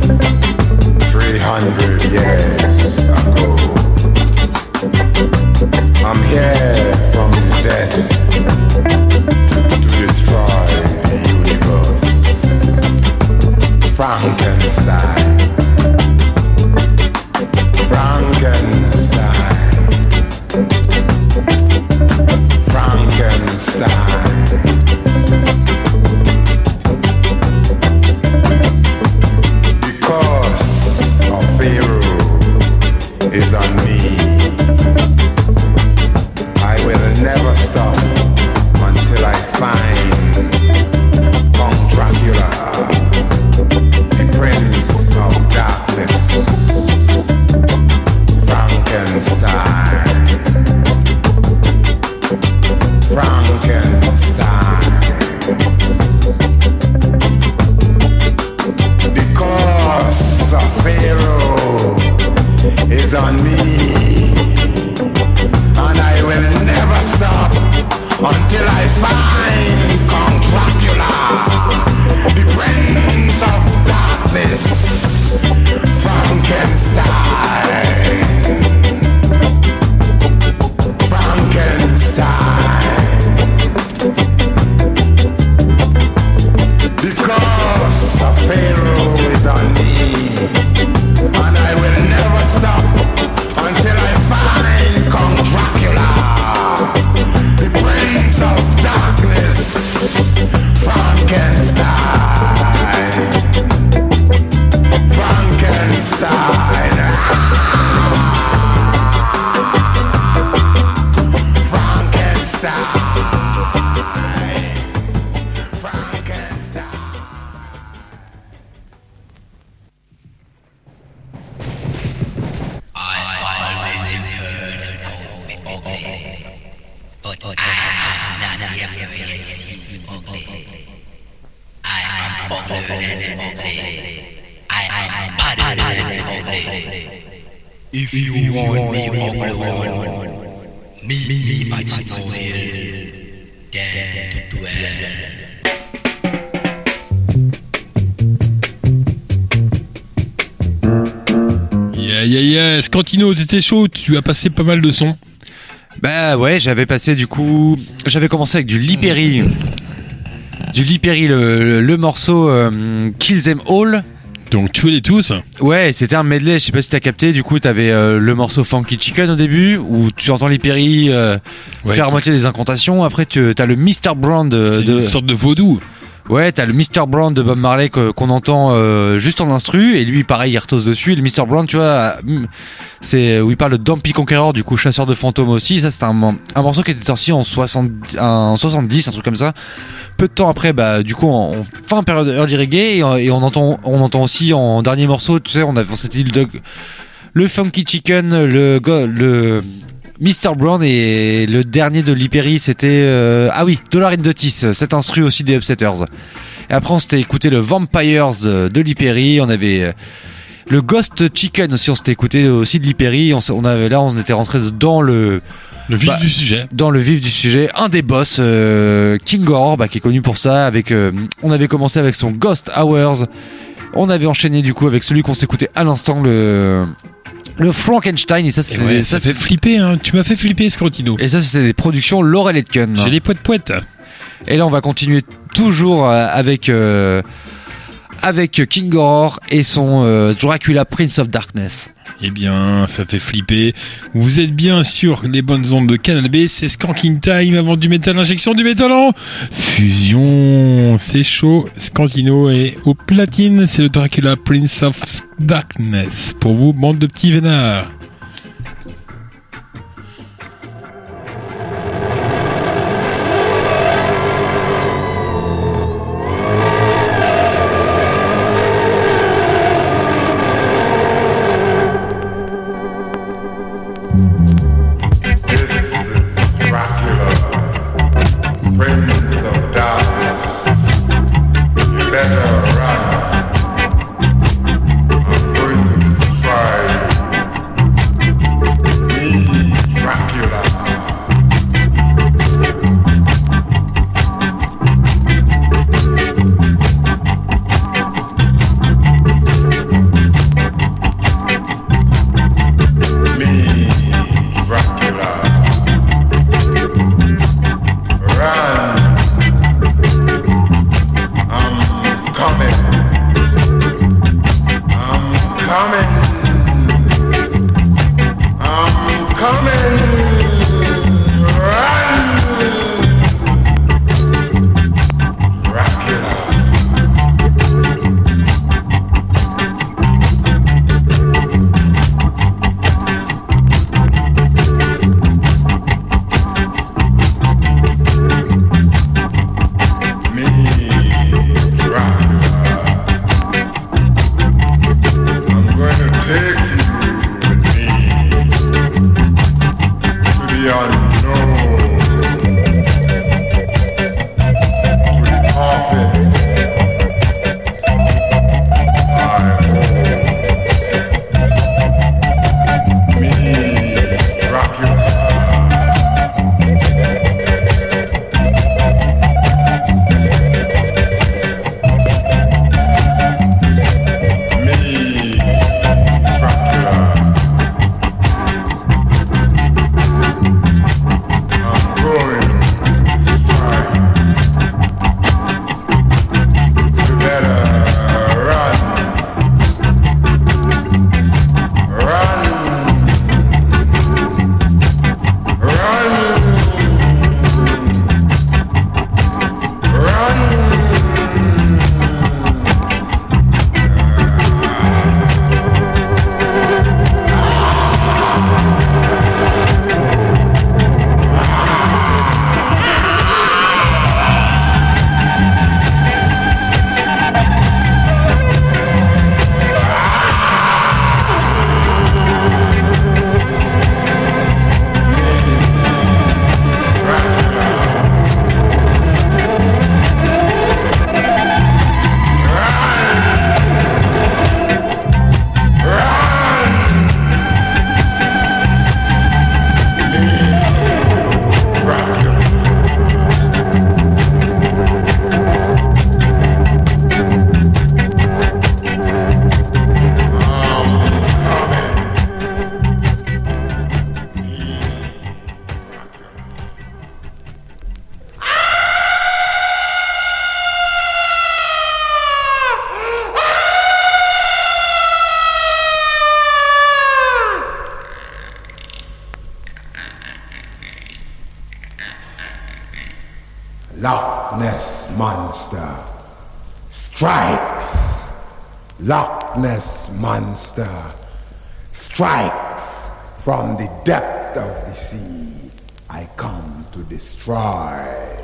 300 years ago. I'm here from the dead to destroy the universe. Frankenstein, Frankenstein, Frankenstein. Because of Pharaoh is on me, I will never stop until I find Count Dracula, the Prince of Darkness, Frankenstein, Frankenstein. Because of Pharaoh is on me, and I will never stop until I find Count Dracula, the Prince of Darkness, Frankenstein, Frankenstein. Because of Pharaoh is on me, and I will never stop until I find Count Dracula, the Prince of Darkness, Frankenstein, Frankenstein, Frankenstein, Frankenstein. But I have not yet seen you ugly. I am uglier than ugly. I am badder than ugly. If you want me ugly one, meet me at Snow Hill, then to dwell. Scantino, t'étais chaud, tu as passé pas mal de sons. Bah ouais, j'avais commencé avec du Lee Perry. Le morceau Kill Them All. Donc tuez-les tous. Ouais, c'était un medley, je sais pas si t'as capté, du coup t'avais le morceau Funky Chicken au début, où tu entends Lee Perry faire à moitié des incantations, après t'as le Mr. Brown c'est une sorte de vaudou. Ouais, t'as le Mr. Brown de Bob Marley qu'on entend juste en instru, et lui pareil il retosse dessus, et le Mr. Brown tu vois, c'est où il parle de Dumpy Conqueror, du coup chasseur de fantômes aussi. Ça c'était un morceau qui était sorti en 70, un truc comme ça. Peu de temps après, bah du coup en fin période early reggae, et on entend aussi en dernier morceau, tu sais, on s'était dit le Funky Chicken, le Mr. Brown, et le dernier de Lee Perry c'était Dollar in the Teeth, cet instru aussi des Upsetters. Et après on s'était écouté le Vampires de Lee Perry, on avait le Ghost Chicken aussi, on s'était écouté aussi de Lee Perry, on était rentré dans le vif du sujet. Dans le vif du sujet, un des boss, King Goror, qui est connu pour ça. On avait commencé avec son Ghost Hours. On avait enchaîné du coup avec celui qu'on s'écoutait à l'instant, le Frankenstein. Et ça, ça fait flipper, hein. Tu m'as fait flipper, Scantino. Et ça, c'était des productions Laurel Aitken. J'ai les poètes. Et là, on va continuer toujours avec King Goror et son Dracula Prince of Darkness. Eh bien, ça fait flipper. Vous êtes bien sur les bonnes ondes de Canal B, c'est Skanking Time avant du métal, injection du métal en fusion. C'est chaud. Scantino est au platine, c'est le Dracula Prince of Darkness. Pour vous, bande de petits vénards. Loch Ness Monster strikes. Loch Ness Monster strikes from the depth of the sea. I come to destroy.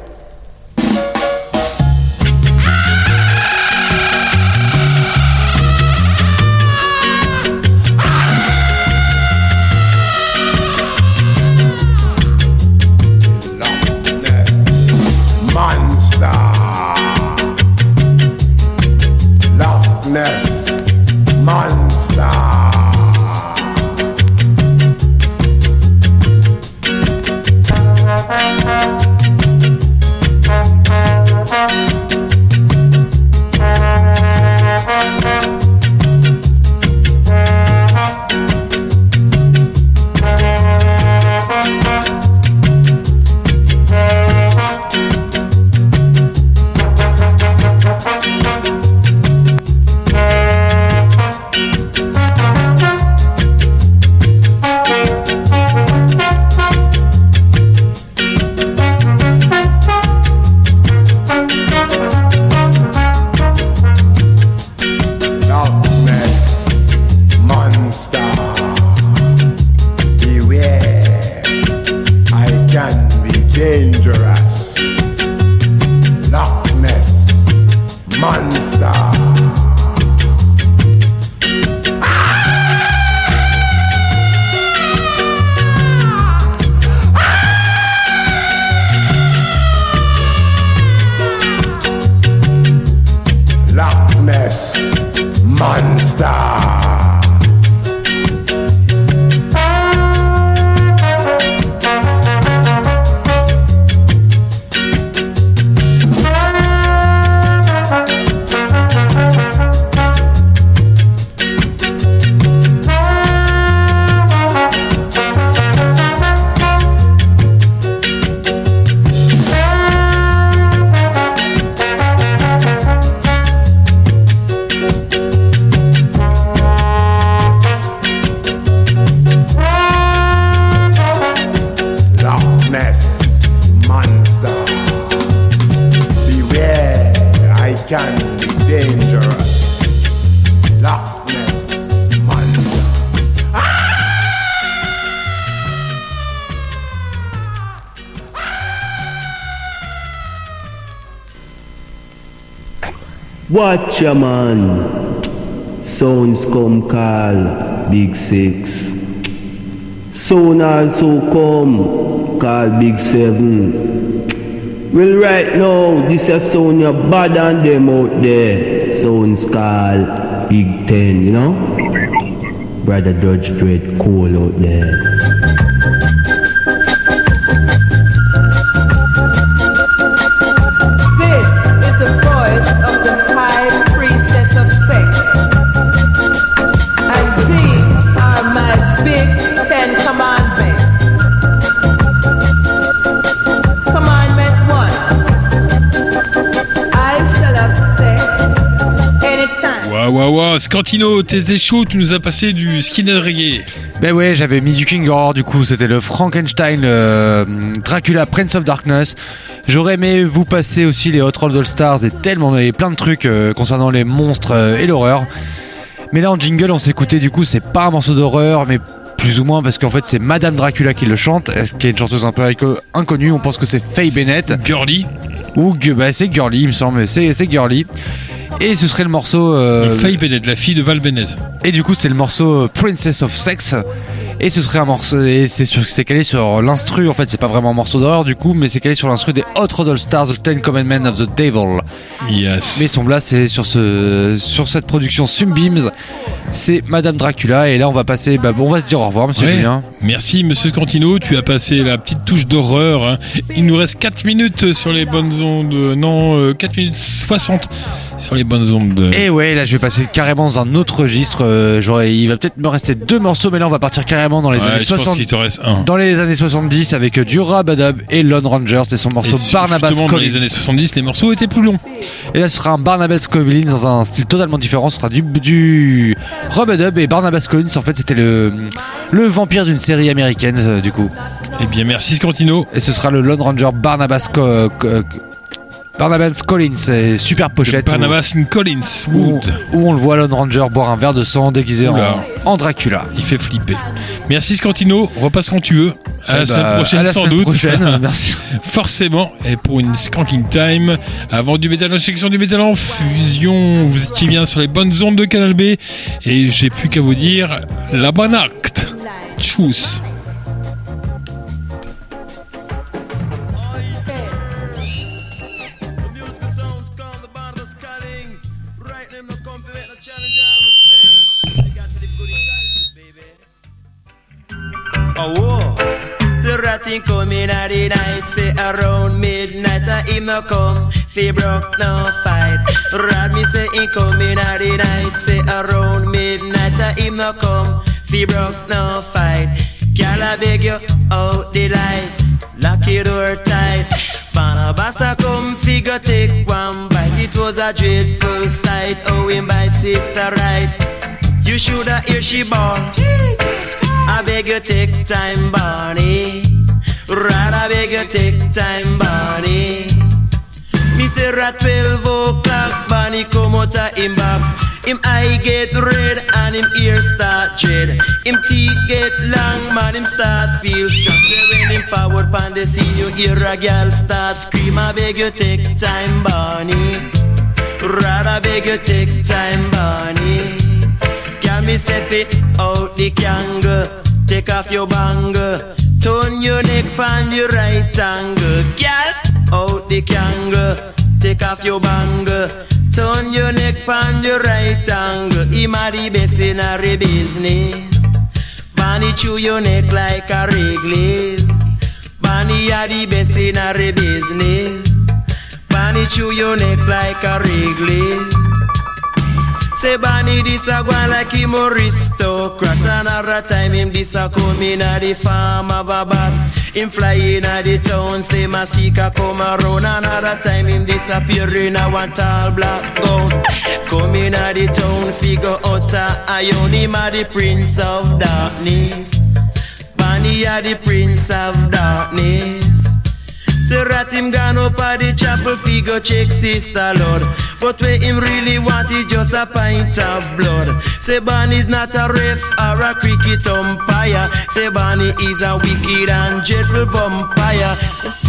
Loch Ness Monster. Watch ya man, sounds come call Big Six. Sound also come call Big Seven. Well right now, this a sound ya bad and them out there. Sounds call Big Ten, you know? Brother Dodge Dread cool out there. Scantino, t'étais chaud, tu nous as passé du skinhead reggae. Ben ouais, j'avais mis du King Horror, du coup c'était le Frankenstein, Dracula, Prince of Darkness. J'aurais aimé vous passer aussi les Hot Rod All Stars et tellement, et plein de trucs concernant les monstres et l'horreur. Mais là en jingle on s'écoutait, du coup c'est pas un morceau d'horreur, mais plus ou moins parce qu'en fait c'est Madame Dracula qui le chante, qui est une chanteuse un peu inconnue, on pense que c'est Faye Bennett. Girly. Ou bah, c'est Girly il me semble, c'est Girly. Et ce serait le morceau Faye Bennett, la fille de Val Bennett. Et du coup c'est le morceau Princess of Sex. Et ce serait un morceau, et c'est calé sur l'instru, en fait c'est pas vraiment un morceau d'horreur du coup, mais c'est calé sur l'instru des Hot Rod All Stars, The Ten Commandments of the Devil. Yes. Mais son blast c'est sur cette production Sunbeams, c'est Madame Dracula. Et là on va passer, on va se dire au revoir monsieur Julien. Merci monsieur Scantino, tu as passé la petite touche d'horreur, hein. Il nous reste 4 minutes sur les bonnes ondes, 4 minutes 60 sur les bonnes ondes. Et ouais, là je vais passer carrément dans un autre registre, il va peut-être me rester 2 morceaux, mais là on va partir carrément dans les années 60. Il te reste un. Dans les années 70 avec du Rub-a-Dub et Lone Ranger, c'était son morceau Barnabas Collins. Dans les années 70, les morceaux étaient plus longs. Et là ce sera un Barnabas Collins dans un style totalement différent, ce sera du Rub-a-Dub. Et Barnabas Collins en fait c'était le vampire d'une série américaine du coup. Eh bien merci Scantino. Et ce sera le Lone Ranger Barnabas Barnabas Collins, super pochette. Barnabas Collins Wood. Où on le voit Lone Ranger boire un verre de sang déguisé en Dracula. Il fait flipper. Merci Scantino, repasse quand tu veux. À la semaine prochaine, à la sans semaine doute. Prochaine, merci. Forcément, et pour une Skanking Time, avant du métal en section du métal en fusion, vous étiez bien sur les bonnes ondes de Canal B, et j'ai plus qu'à vous dire la bonne acte. Tchuss. Oh, so ratting coming at the night, say around midnight, him no come, fi broke no fight. Rat me say him coming at the night, say around midnight, him no come, fi broke no fight. Girl, I beg you out the light, lock your door tight. Barnabas a come, figure take one bite. It was a dreadful sight, oh him bite sister right. You shoulda hear she born. I beg you take time, Barney. Right, I beg you take time, Barney. Me say at 12 o'clock, Barney come out of him box. Him eye get red and him ear start dread. Him teeth get long, man, him start feel strong. When him forward pan the scene, you hear a girl start scream. I beg you take time, Barney. Right, I beg you take time, Barney. Can me say fit out the kangle, take off your bangle, turn your neck pan the right angle. Girl, out the kangle, take off your bangle, turn your neck pan the right angle. Him a the best in a business. Bunny chew your neck like a Wrigley's. Bunny a the best in a business. Bunny chew your neck like a Wrigley's. Say Barney this a go like him aristocrat. Another time him this a come in a the farm of a bat. Him fly in a the town, say Masika come around. Another time him disappear in a one tall black gown. Come in a the town, figure out a iron. Him a the prince of darkness. Barney a the prince of darkness. Say rat him gone up at the chapel, figure check sister Lord. But where him really want is just a pint of blood. Say Barney's not a ref or a cricket umpire. Say Barney is a wicked and dreadful vampire.